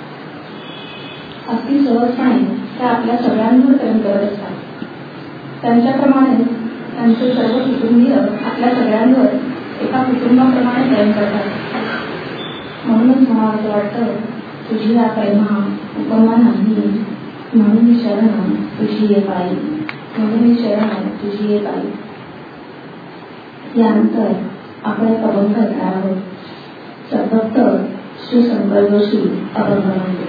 अगदी सहजपणे त्या आपल्या सगळ्यांवर प्रेम करत असतात. त्यांच्याप्रमाणे त्यांचे सर्व कुटुंबीय आपल्या सगळ्यांवर एका कुटुंबाप्रमाणे प्रेम करतात. म्हणूनच मला असं वाटतं तुझी या प्रेमा उपमा नाही. म्हणून शरण तुझी ये पायी. म्हणून शरण तुझी ये पायी. यानंतर आपण एक अभंग ऐकणार आहोत. सद्भक्त श्री शंकर जोशी अभंग म्हणतो.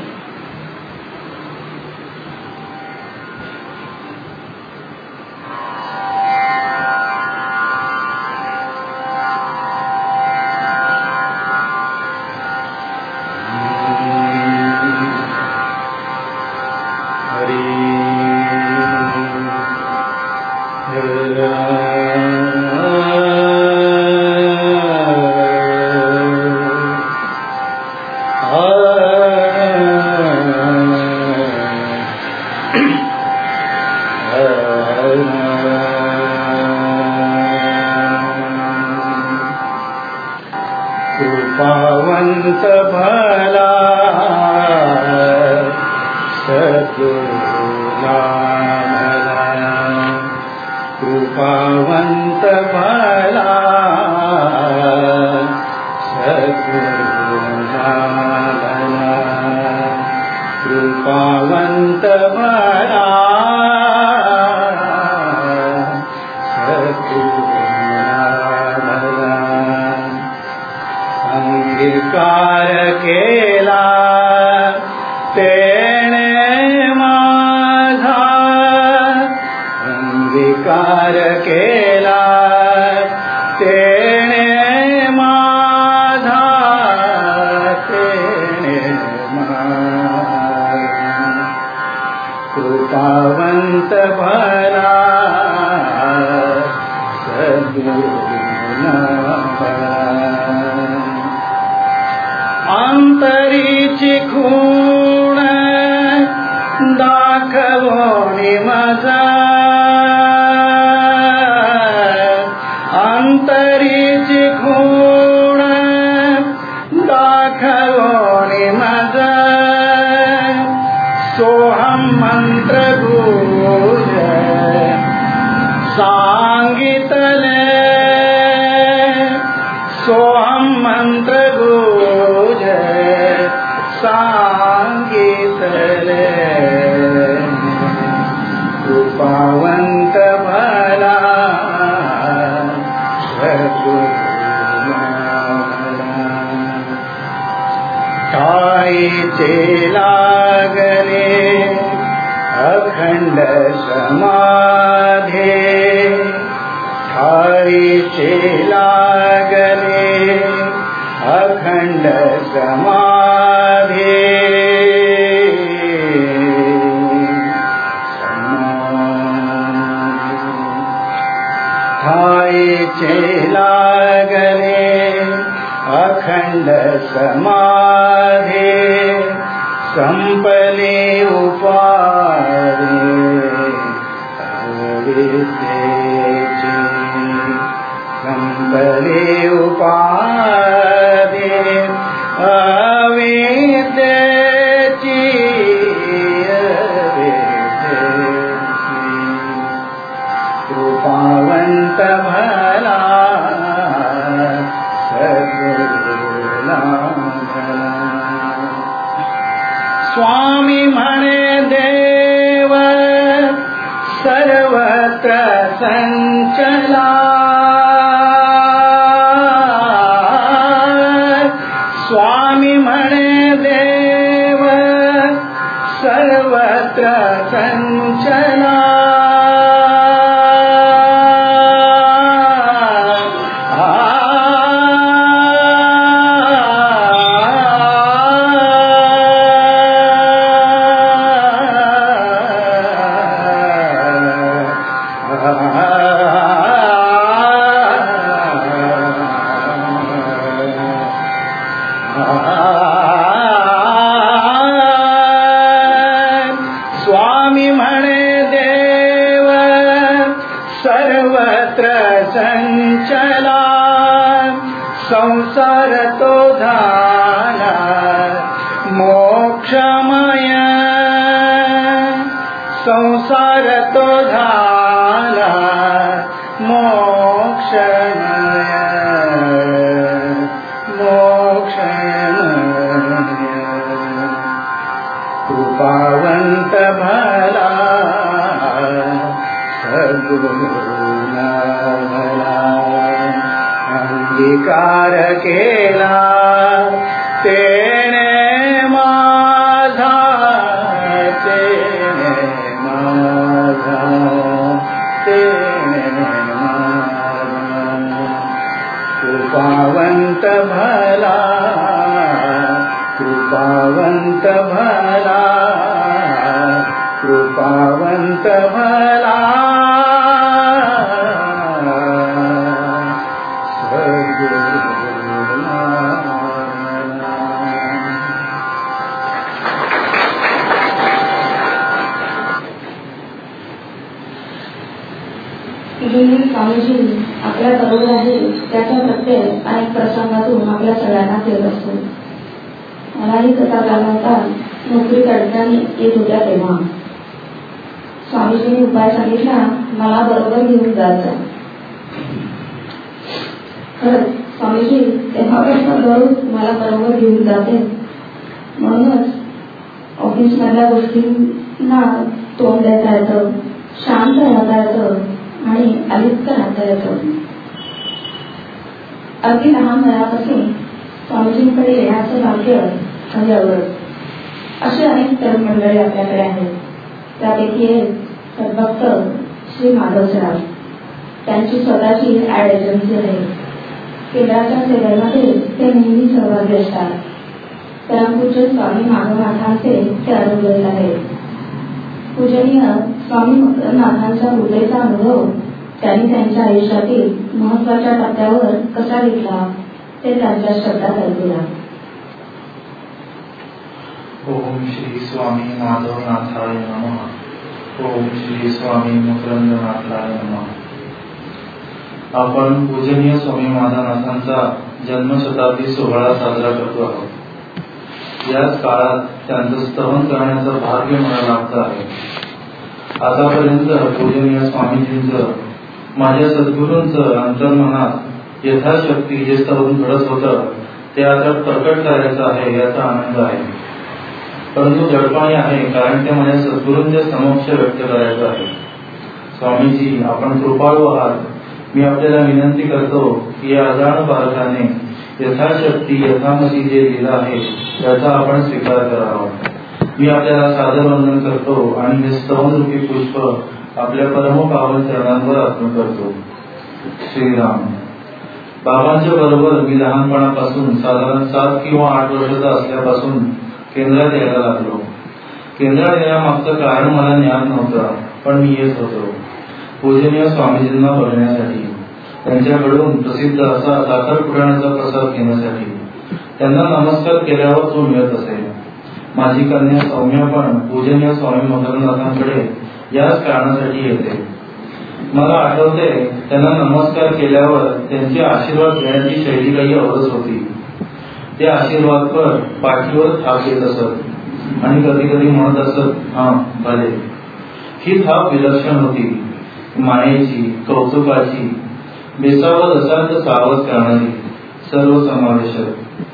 Ah भला सद्गुरुना भला कृपावंत भला सद्गुरुना भला कृपावंत भला अंगीकार केला तेने माझा अंगीकार केला तेने माझा तेने माझा कृपावंत भला सद्गुरुना भला अंतरीची खूण दाखवणी माझा अंतरीची खूण दाखवणी माझा सोहम मंत्र गुज सांगितले सोहम मंत्र गुज सांगितले कृपावंत भला ठाईचे लागले अखंड समाधे ठाईचे लागले अखंड समाधे ठाईचे लागले अखंड समाधे संपले उपाधे अविद्येची संपले उपाधे अविद्येची अविद्येची कृपावंत भला सद्गुरुना भला स्वामी म्हणे देव सर्वत्र संचला स्वामी म्हणे देव सर्वत्र संचला स्वामी म्हणे देव सर्वत्र संचला संसार तो झाला मोक्षमय संसार तो झाला मोक्षमय मोक्षमय कृपावंत भला सद्गुरुना भला अंगीकार केला तेने माझा तेने माझा तेने माझा कृपावंत भला कृपावंत भला कृपावंत भला सद्गुरुना पूजनीय स्वामीजी आपल्या बरोबर आहे त्याच्या प्रत्येक अनेक प्रसंगातून आपल्या सगळ्यांना देत असतो. मलाही तसा झाला होता नोकरी अडचणी येत होत्या तेव्हा. स्वामीजींनी उपाय सांगितला, मला बरोबर घेऊन जायचं. खरंच स्वामीजी तेव्हापासून दररोज मला बरोबर घेऊन जाते. म्हणूनच ऑफिस मधल्या गोष्टींना तोंड देता येतं, शांत राहता येतं आणि अलिप्त राहता येतं. अगदी लहान वयापासून स्वामीजींकडे येण्याचं भाग्य आणि आवड असे अनेक तरुण मंडळी आपल्याकडे आहेत. त्यापैकी एक सद्भक्त श्री माधवराव. त्यांची स्वतःची ऍड एजन्सी आहे. केंद्राच्या सेवेमध्ये ते नेहमी सहभागी असतात. परमपूज्य स्वामी माधवनाथांचे ते अनुग्रहित आहेत. पूजनीय स्वामी मकरनाथांच्या कृपेचा अनुभव त्यांनी त्यांच्या आयुष्यातील महत्वाच्या टप्प्यावर कसा घेतला ते त्यांच्या शब्दात ऐकूया. ओम श्री स्वामी माधवनाथाय नमः. ओम श्री स्वामी मकरंदनाथाय नमः. आपण पूजनीय स्वामी माधवनाथांचा जन्मशताब्दी सोहळा साजरा करतो आहोत. याच काळात त्यांचं स्तवन करण्याचं भाग्य मला लाभलं आहे. आतापर्यंत पूजनीय स्वामीजींचं, माझ्या सद्गुरूंचं अंतर्मनात यथाशक्ती जे स्तवन घडत होतं ते आता प्रकट करायचं आहे याचा आनंद आहे. परंतु दडपणी आहे, कारण ते माझ्या सद्गुरूंच्या समक्ष व्यक्त करायचं आहे. स्वामीजी, आपण कृपाळू आहात. मी आपल्याला विनंती करतो की या अजाण बालकाने यथाशक्ती यथामती जे लिहिलं आहे त्याचा आपण स्वीकार करावा. मी आपल्याला सादर वंदन करतो आणि हे स्तवनरूपी पुष्प आपल्या परमपावन चरणांवर अर्पण करतो. श्रीराम. बाबांच्या बरोबर मी लहानपणापासून साधारण सात किंवा आठ वर्षाचा असल्यापासून केंद्रात यायला लागलो. केंद्रात येण्यामागचं कारण मला ज्ञान नव्हतं, पण मी येत होतो पूजनीय स्वामीजींना बघण्यासाठी, त्यांच्याकडून प्रसिद्ध असा साखरपुड्याचा प्रसाद घेण्यासाठी. त्यांना नमस्कार केल्यावर तो मिळत असे. माझी कन्या सौम्या पण पूजनीय स्वामी मकरनाथांकडे याच कारणासाठी येते. मला आठवते, त्यांना नमस्कार केल्यावर त्यांचे आशीर्वाद घेण्याची शैली काही अवरच होती. ते आशीर्वादपर पाठीवर थाप येत असत आणि कधी कधी म्हणत असत, हा भले. ही थाप विलक्षण होती, मायेची, कौतुकाची, बेसावत असाल तर सावध करणारी, सर्व समावेशक.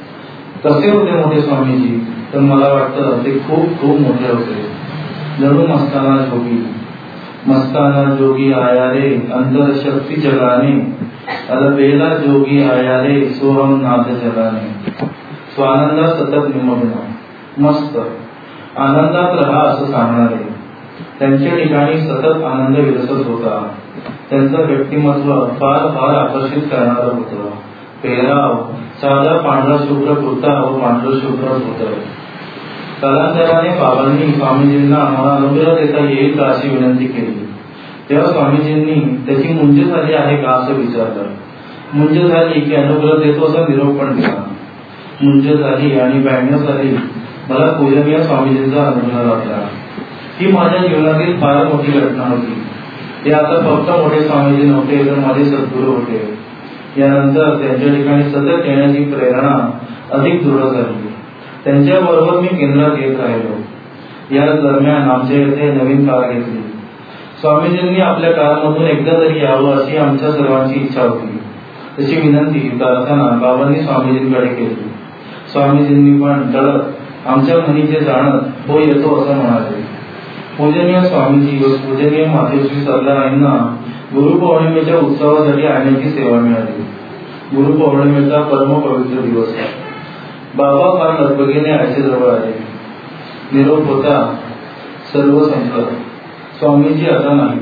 कसे होते मोठे स्वामीजी? तर मला वाटतं ते खूप खूप मोठे होते. जणू मस्ताना जोगी. मस्ताना जोगी आया रे अंतर शक्ती जगाने, अलबेला जोगी आया रे सोहम नाद जगाने. स्वानंदात सतत निमग्न, मस्त आनंदात राहा असं सांगणारे. त्यांच्या ठिकाणी सतत आनंद विरसत होता. त्यांचं व्यक्तिमत्व फार फार आकर्षित करणारं होतं. पेहराव साधा पांढरा शुभ्र कुर्ता व पांढरं शुभ्र होतं. कालांतराने बाबांनी स्वामीजींना मला अनुग्रह देता येईल का अशी विनंती केली. तेव्हा स्वामीजींनी त्याची मुंज झाली आहे का असं विचारलं. मुंज झाली की अनुग्रह देतो असा निरोप पण दिला. मुंज झाली आणि ब्याण्णव साली मला पूजनीय स्वामीजींचा अनुग्रह लाभला. ही माझ्या जीवनातील फार मोठी घटना होती. ते आता फक्त मोठे स्वामीजी नव्हते, तर माझे सद्गुरू होते. यानंतर त्यांच्या ठिकाणी सतत येण्याची प्रेरणा अधिक दृढ झाली. त्यांच्या बरोबर मी केंद्रात येत राहिलो. या दरम्यान आमच्या येथे नवीन कार घेतली. स्वामीजींनी आपल्या कारमधून एकदा तरी यावं अशी आमच्या सर्वांची इच्छा होती. तशी विनंती प्रार्थना बाबांनी स्वामीजींकडे केली. स्वामीजींनी पण टळत आमच्या मनीचे जाणत हो येतो असं म्हणाले. पूजनीय स्वामीजी व पूजनीय मातेश्री सरलारांना गुरुपौर्णिमेच्या उत्सवासाठी आणण्याची सेवा मिळाली. गुरुपौर्णिमेचा परम पवित्र दिवस. बाबा फार लगबगीने आयशेजवळ आले. निरोप होता, सर्व संपलं. स्वामीजी आता नाही.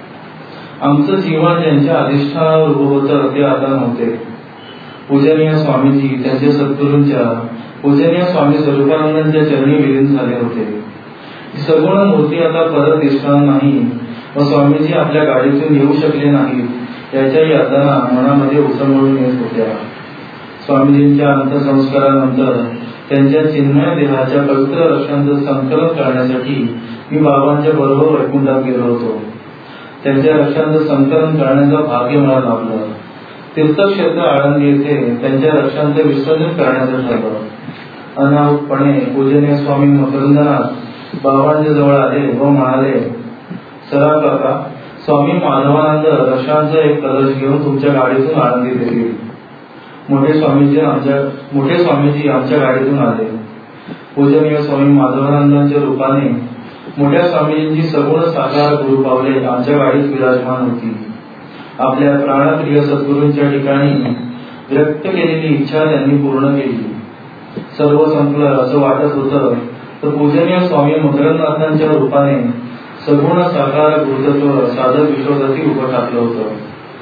आमचं जीवन ज्यांच्या अधिष्ठानावर उभं होतं ते आता नव्हते. पूजनीय स्वामीजी त्यांच्या सद्गुरूंच्या पूजनीय स्वामी स्वरूपानंदांच्या चरणी विलीन झाले होते. सगुण मूर्ती आता परत दिसणार नाही व स्वामीजी आपल्या गाडीतून येऊ शकले नाहीत याच्या यातना मनामध्ये उसळून येत होत्या. स्वामीजींच्या अंत्यसंस्कारानंतर त्यांच्या चिन्मय देहाच्या पवित्र रक्षांचं संकलन करण्यासाठी मी बाबांच्या बरोबर वैकुंठात गेलो होतो. त्यांच्या रक्षांचं संकलन करण्याचं भाग्य मला लाभलं. तीर्थक्षेत्र आळंदी येथे त्यांच्या रक्षांचं विसर्जन करण्याचं ठरलं. अनाहूतपणे पूजनीय स्वामी मकरंदनाथ बाबांच्या जवळ आले व म्हणाले, सरा काका, स्वामी माधवानंद रक्षांचा एक कलश घेऊन तुमच्या गाडीतून आळंदीत येतील. मोठे स्वामीजी आमच्या मोठे स्वामीजी आमच्या गाडीतून आले. पूजनीय स्वामी माधवानंदांच्या रूपाने मोठ्या स्वामीजींची सगुण साकार गुरु पावले आमच्या गाडीत विराजमान होती. आपल्या प्राणप्रिय सद्गुरूंच्या ठिकाणी व्यक्त केलेली इच्छा त्यांनी पूर्ण केली. सर्व संपलं असं वाटत होतं, तर पूजनीय स्वामी मकरंदनाथांच्या रूपाने सगुण साकार गुरुत्व साधक विश्वासाठी उभं टाकलं होतं.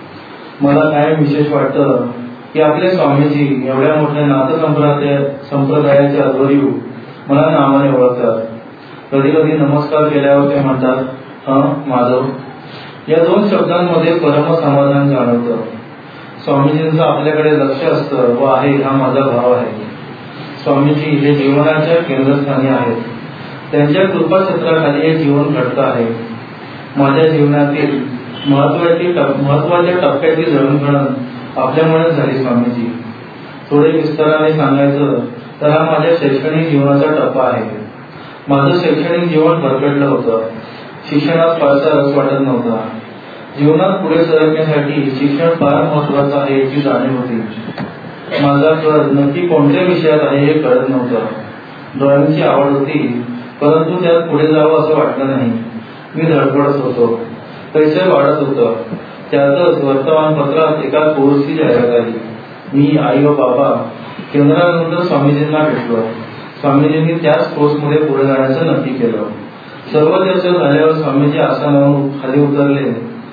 मला काय विशेष वाटतं की आपले स्वामीजी एवढ्या मोठ्या नाथ संप्रदाय संप्रदायाचे अध्वर्यू मला नावाने ओळखतात. कधी कधी नमस्कार केल्यावर ते म्हणतात, हं माधव. या दोन शब्दांमध्ये परम समाधान जाणवतं. स्वामीजींचं आपल्याकडे लक्ष असतं व आहे हा माझा भाव आहे. स्वामीजी हे जीवनाच्या केंद्रस्थानी आहेत. त्यांच्या कृपाक्षेत्राखाली हे जीवन घडतं आहे. माझ्या जीवनातील महत्वाची महत्वाच्या टप्प्याची जडणघडण आपल्यामुळेच झाली स्वामीजी. थोडे विस्ताराने सांगायचं तर हा माझ्या शैक्षणिक जीवनाचा टप्पा आहे. माझं शैक्षणिक जीवन भरकटलं होतं. शिक्षणात फारसा रस वाटत नव्हता. जीवनात पुढे सरकण्यासाठी शिक्षण फार महत्वाचं आहे याची जाणीव होती. माझा कल नक्की कोणत्या विषयात आहे हे कळत नव्हतं. ड्रॉइंगची आवड होती, परंतु त्यात पुढे जावं असं वाटलं नाही. मी धडपडत होतो. पैसे वाढत होतं. त्यातच वर्तमानपत्रात एका कोर्सची जाहिरात आली. मी, आई व बाबा केंद्रानंतर स्वामीजींना भेटलो. स्वामीजींनी त्याच कोर्समध्ये पुढे जाण्याचं नक्की केलं. सर्व चर्चा झाल्यावर स्वामीजी आसनावरून खाली उतरले.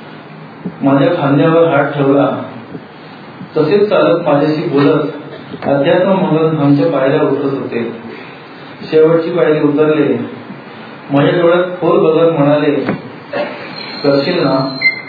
माझ्या खांद्यावर हात ठेवला. तसेच चालत माझ्याशी बोलत अध्यात्म म्हणून आमच्या पायऱ्या उतरत होते. शेवटची पायरी उतरले. माझ्या डोळ्यात खोल बघत म्हणाले, करशील ना?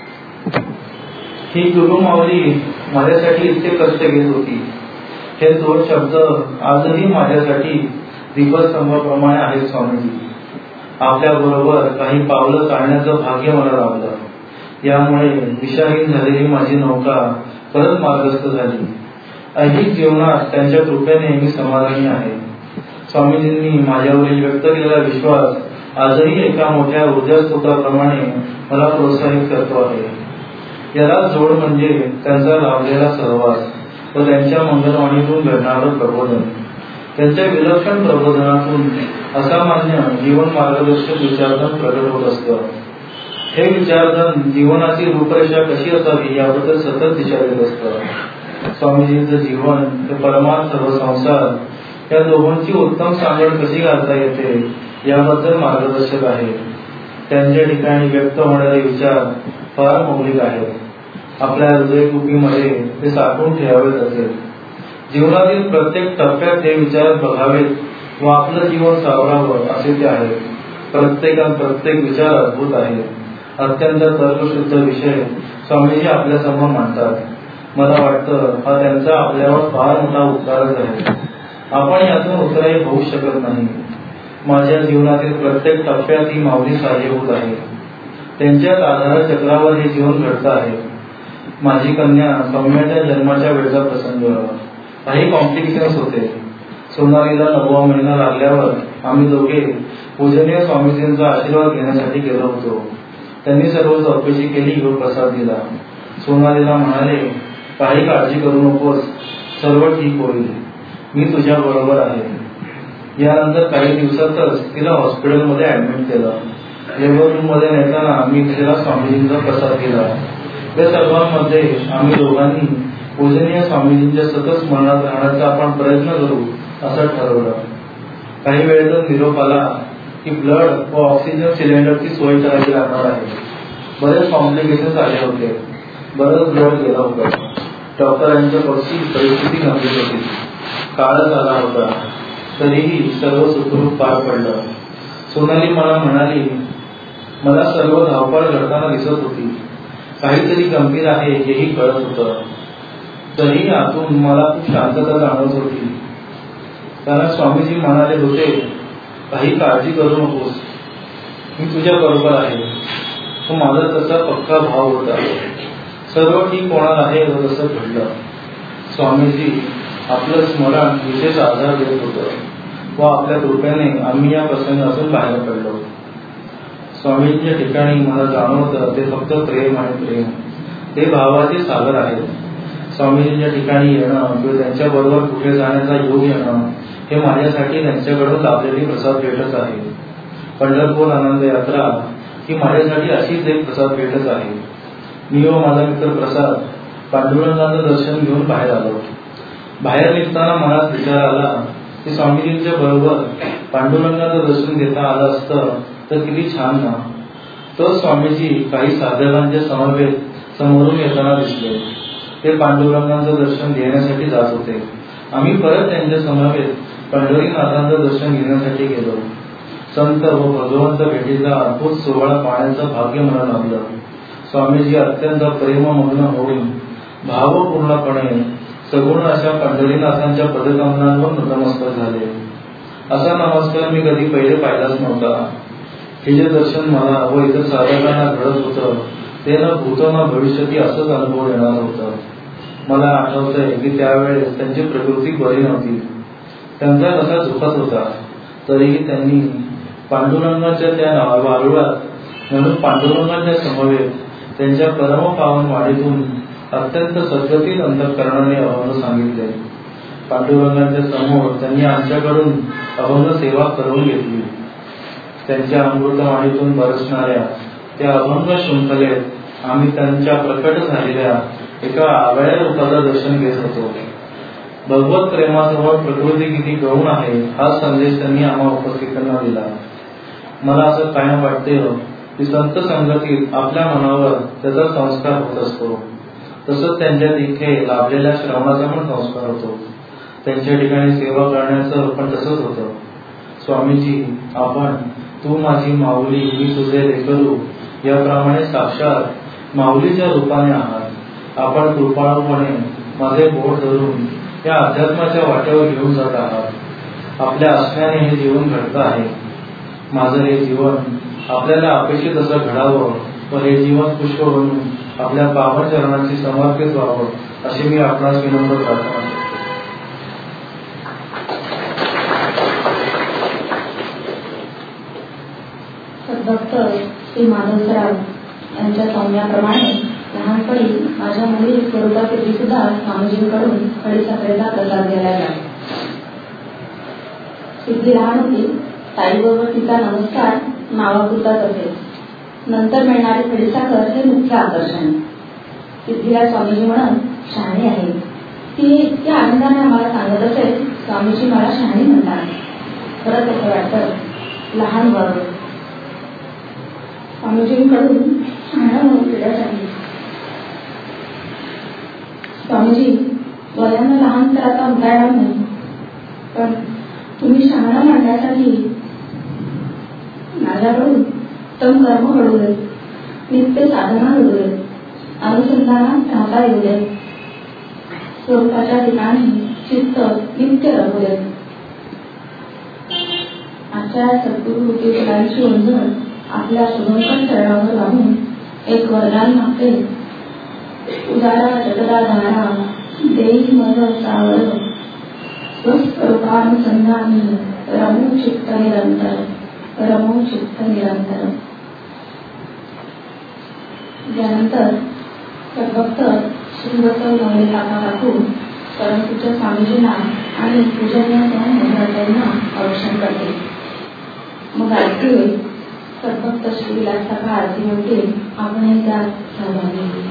ही गुरु माऊली माझ्यासाठी इतके कष्ट घेत होती. हे दोन शब्द आजही माझ्यासाठी दीपस्तंभाप्रमाणे आहेत. स्वामीजी आपल्या बरोबर काही पावलं चालण्याचं भाग्य मला लाभलं. यामुळे दिशाहीन झालेली माझी नौका परत मार्गस्थ झाली. ऐहिक जीवनात त्यांच्या कृपेने मी समाधानी आहे. स्वामीजींनी माझ्यावरील व्यक्त केलेला विश्वास आजही एका मोठ्या ऊर्जा स्रोताप्रमाणे मला प्रोत्साहित करतो आहे. याला जोड म्हणजे त्यांचा लाभलेला सहवास व त्यांच्या मंगलवाणीतून घडणारं प्रबोधन. त्यांच्या विलक्षण प्रबोधनातून असामान्य जीवन मार्गदर्शक विचारधन प्रगट होत असतं. हे विचारधन जीवनाची रूपरेषा कशी असावी याबद्दल सतत दिशा देत असतं. स्वामीजींचं जीवन ते परमार्थ व संसार या दोघांची उत्तम सांगड कशी घालता येते याबद्दल मार्गदर्शक आहे. त्यांच्या ठिकाणी व्यक्त होणारे विचार फार मौलिक आहेत. आपल्या हृदयकुपीमध्ये ते साठवून ठेवावेत असेल. जीवनातील प्रत्येक टप्प्यात हे विचार बघावेत व आपलं जीवन सावरावं असे ते आहेत. प्रत्येकात प्रत्येक विचार अद्भुत आहे. अत्यंत तर्कशुद्ध विषय स्वामीजी आपल्या समोर मांडतात. मला वाटतं हा त्यांचा आपल्यावर फार मोठा उपकारच आहे. आपण यातून उतराई होऊ शकत नाही. माझ्या जीवनातील प्रत्येक टप्प्यात ही माऊली सहाय्यभूत आहे. त्यांच्याच आधारचक्रावर हे जीवन घडतं आहे. माझी कन्या सौम्याच्या जन्माच्या वेळचा प्रसंग. काही कॉम्प्लिकेशन्स होते. सोनालीला नववा महिना लागल्यावर आम्ही दोघे पूजनीय स्वामीजींचा आशीर्वाद घेण्यासाठी गेलो होतो. त्यांनी सर्व चौकशी केली व प्रसाद दिला. सोनालीला म्हणाले, काही काळजी करू नकोस, सर्व ठीक होईल. मी तुझ्या बरोबर आहे. यानंतर काही दिवसातच तिला हॉस्पिटलमध्ये ऍडमिट केलं. लेबर रूम मध्ये नेताना मी तिला स्वामीजींचा प्रसाद दिला. या सर्वांमध्ये आम्ही दोघांनी पूजनीय स्वामीजींच्या सतत स्मरणात राहण्याचा आपण प्रयत्न करू असं ठरवलं. काही वेळेतच निरोप आला की ब्लड व ऑक्सिजन सिलेंडरची सोय करावी लागणार आहे. बरेच कॉम्प्लिकेशन्स आले होते. बरंच ब्लड गेला होता. डॉक्टरांच्या पक्षी परिस्थिती गंभीर होती. काळच आला होता. तरीही सर्व सुखरूप पार पडलं. सोनाली मला म्हणाली, मला सर्व धावपळ घडताना दिसत होती. काहीतरी गंभीर आहे हेही कळत होतं. तरीही आतून मला खूप शांतता जाणवत होती. कारण स्वामीजी म्हणाले होते, काही काळजी करू नकोस, मी तुझ्या बरोबर आहे. तो माझा तसा पक्का भाव होता. सर्व ठीक होणार आहे व तसं घडलं. स्वामीजी आपलं स्मरण विशेष आधार देत होतं. व आपल्या कृपेने आम्ही या प्रसंगातून बाहेर पडलो. स्वामींच्या ठिकाणी मला जाणवतं ते फक्त प्रेम आणि प्रेम, ते भावाचे सागर आहेत. स्वामींच्या ठिकाणी येणं किंवा त्यांच्या बरोबर कुठे जाण्याचा योग येणं हे माझ्यासाठी त्यांच्याकडून लाभलेली प्रसाद भेटच आहे. पंढरपूर आनंद यात्रा ही माझ्यासाठी अशीच एक प्रसाद भेटच आहे. मी व माझा मित्र प्रसाद पांडुरंगाचं दर्शन घेऊन बाहेर आलो. बाहेर निघताना मनात विचार आला की स्वामीजींच्या बरोबर पांडुरंगाचं दर्शन घेता आलं असतं तर किती छान ना. तो स्वामीजी काही साधकांच्या समवेत समोरून येताना दिसले. ते पांडुरंगाचं दर्शन घेण्यासाठी जात होते. आम्ही परत त्यांच्या समवेत पंढरीनाथांचं दर्शन घेण्यासाठी गेलो. संत व भगवंत भेटीचा अद्भुत सोहळा पाहण्याचं भाग्य मला लाभलं. स्वामीजी अत्यंत प्रेममग्न होऊन भावपूर्णपणे सगुण अशा पंढरीनाथांच्या पदकमलांवर नतमस्तक झाले. असा नमस्कार मी कधी पहिले पाहिलाच नव्हता. हे जे दर्शन मला व इतर साधकांना घडत होतं ते न भूत न भविष्यती असंच अनुभव येणार होतं. मला आठवतंय की त्यावेळेस त्यांची प्रकृती बरी नव्हती. त्यांचा कसा झुकत होता. तरीही त्यांनी पांडुरंगाच्या त्या वारुळात म्हणून पांडुरंगाच्या समवेत त्यांच्या परम पावन वाडीतून अत्यंत सद्गतीत अंतःकरणाने अभंग सांगितले. पांडुरंगाच्या समोर त्यांनी आमच्याकडून अभंग सेवा करून घेतली. त्यांच्या अमृतवाणीतून बरसणाऱ्या त्या अभंग शृंखलेत आम्ही त्यांच्या प्रकट झालेल्या एका आगळ्या रूपाचं दर्शन घेत होतो. भगवत प्रेमासमोर प्रकृती किती गौण आहे हा संदेश त्यांनी आम्हा उपस्थितांना दिला. मला असं कायम वाटते की संत संगतीत आपल्या मनावर त्याचा संस्कार होत असतो. तसंच त्यांच्या तिथे लाभलेल्या श्रवणाचा पण संस्कार होतो. त्यांच्या ठिकाणी सेवा करण्याचं पण तसंच होतं. स्वामीजी, आपण तू माझी माऊली मी तुझे लेकरू याप्रमाणे साक्षात माऊलीच्या रूपाने आहात. आपण कृपाळूपणे माझे बोट धरून या अध्यात्माच्या वाटेवर घेऊन जात आहात. आपल्या असण्याने हे जीवन घडतं आहे. माझं हे जीवन आपल्याला अपेक्षित असं घडावं व हे जीवन पुष्प बनून आपल्या पावन चरणांची समर्पित व्हावं अशी मी आपणास विनम्र प्रार्थना करतो. सद्भक्त श्री माधवराव यांच्या सौम्याप्रमाणे लहानपणी माझ्या मुली स्वरूपा सिद्धी सुद्धा स्वामीजींकडून खडीसाखरेचा प्रसाद घ्यायला लागला. सिद्धी लहान होती. ताईबरोबर तिचा नमस्कार नावापुरताच असेल. नंतर मिळणारी खडीसाखर हे मुख्य आकर्षण. सिद्धीला स्वामीजी म्हणत शहाणी आहे. ती इतक्या आनंदाने आम्हाला सांगत असेल स्वामीजी मला शहाणी म्हणतात. खरंच असं वाटतं लहान वर्ग स्वामीजींकडून शहाणा म्हणून पिढ्यासाठी. स्वामीजी, वयानं लहान तर आता होता येणार नाही, पण तुम्ही शहाणा मांडण्यासाठी माझ्याकडून उत्तम कर्म घडवले, नित्य साधना घडवले, अनुसंधानात राहता येऊ दे, स्वरूपाच्या ठिकाणी चित्त नित्य रमवले. आजच्या सद्गुरू मुलांची ओंजळ आपल्या शुभंकर चरणावर लावून एक वरदान मागते. उदारा जगदा धारा देई मज सावर स्वस्वरूपानुसंधानी रमू चित्त निरंतर रमू चित्त निरंतर. त्यानंतर सद्भक्त श्रीवत्सव गवळे काका काकू परमपूज्य स्वामीजींना आणि पूजनीय महाराजांना औक्षण करते. मग आरती होईल. सद्भक्त श्री विलास काका आरती होते. आपणही त्यात सहभागी होईल.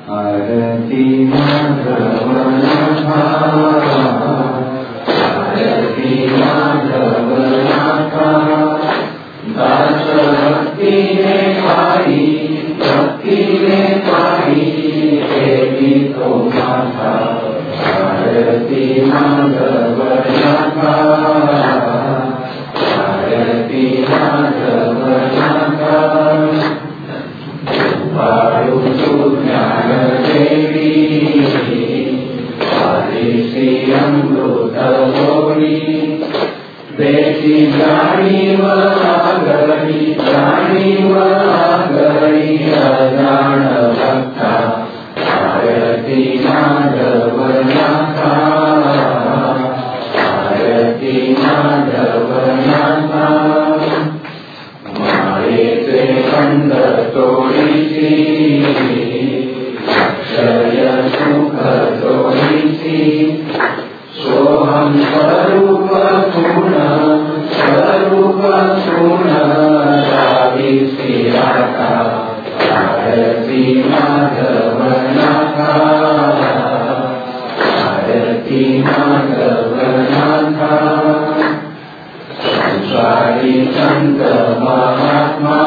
आरती माधव नाथा, आरती माधव नाथा, दास भक्ति ने पाई, भक्ति ने पाई देवी तो माता। आरती माधव नाथा, आरती माधव नाथा, वायु ज्ञान देवी, आदिशि अमृत होनी, बेटी प्राणी वागरी, प्राणी वागरी अजान भक्ता। आरती माधव नाथा, आरती माधव नाथा, मारे ते खंड तोड़ीसी, अक्षय सुख तोड़ीसी, सोहम स्वरूप पूर्ण, स्वरूप पूर्ण रावी सिराता। आरती माधव नाथा, आरती माधव नाथा, संसारी संत महात्मा,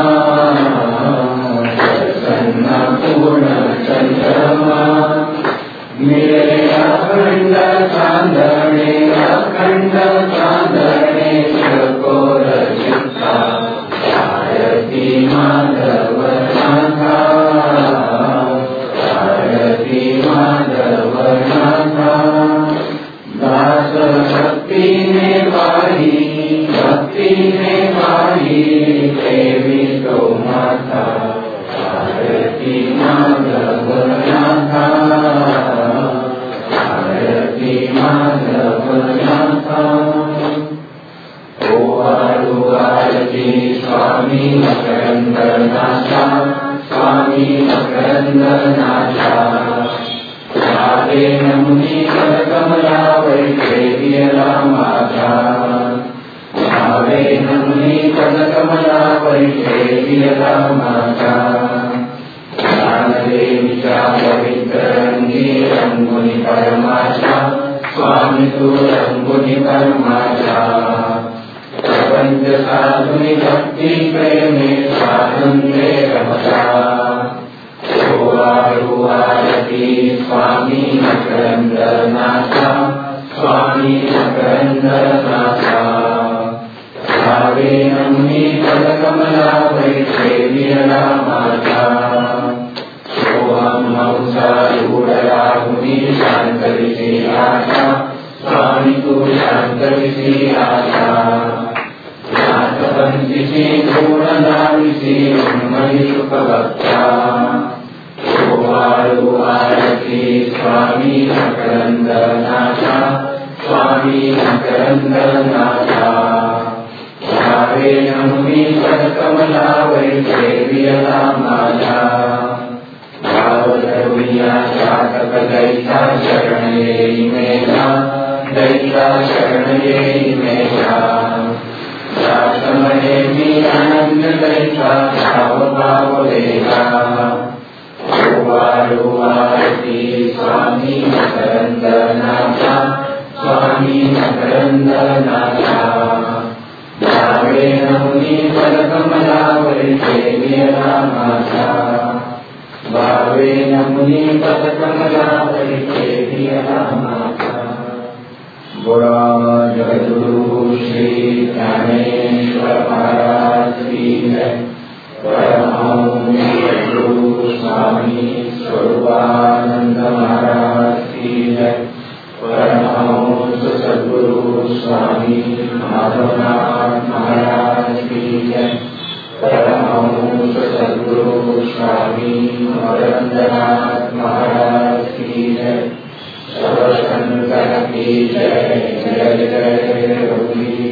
प्रसन्न पूर्ण चंद्रमा, मेरे अखंड चांदणे, अखंड चांदणे चकोर चित्ता। आरती माधव नाथा, आरती माधव नाथा, दास भक्ति ने पाई, भक्ति ने पाई देवी तो माता। आरती माधव नाथा, आरती माधव नाथा, ओ आरती स्वामी मकरंद नाथा, स्वामी मकरंद नाथा, राधे नमुनि कर कमला वैदेव्य माता। राधे नमुनि कर कमला वैदेव्य माता, ज्ञान देविका पवित्र रंगी रंगुनि परमाचा, स्वामी तू रंगुनि परमाचा। प्रपंच साधुनि भक्ति प्रेमे स्वातंत्र्य रमता। ओ आरती स्वामी मकरंद नाथा, स्वामी मकरंद नाथा, भावे नमुनि पद कमला वैदेव्य माता। सोहम हंसारूढ़राहुनि शांकरि से आशा, स्वामी तू शांकरि से आशा। नाथ पंचि पूर्णदाविषे उन्मयि सुखभक्ता। ओ आरती स्वामी मकरंद नाथा, स्वामी मकरंद नाथा, भावे नमुनि पद कमला वैदेव्य माता। भावधर्मिया साधक दैता शरण ये मेरा, दैता शरण ये मेरा। समय भी आनंद दैता भाव भाव देगा। ओ आरती स्वामी मकरंद नाथा, स्वामी मकरंद नाथा, भावे नमुनि पद कमला वैदेव्य माता। भावे नमुनि पद कमला वैदेव्य माता। बोला जगद्गुरु श्री ज्ञानेश्वर महाराज की जय। परमहंस गुरु स्वामी स्वरूपानंद महाराज की जय। परमहंस सद्गुरु स्वामी माधवनाथ महाराज की जय। परमहंस सद्गुरु स्वामी मकरंदनाथ महाराज की जय। सर्वशंकर की जय। जय जय रघुवीर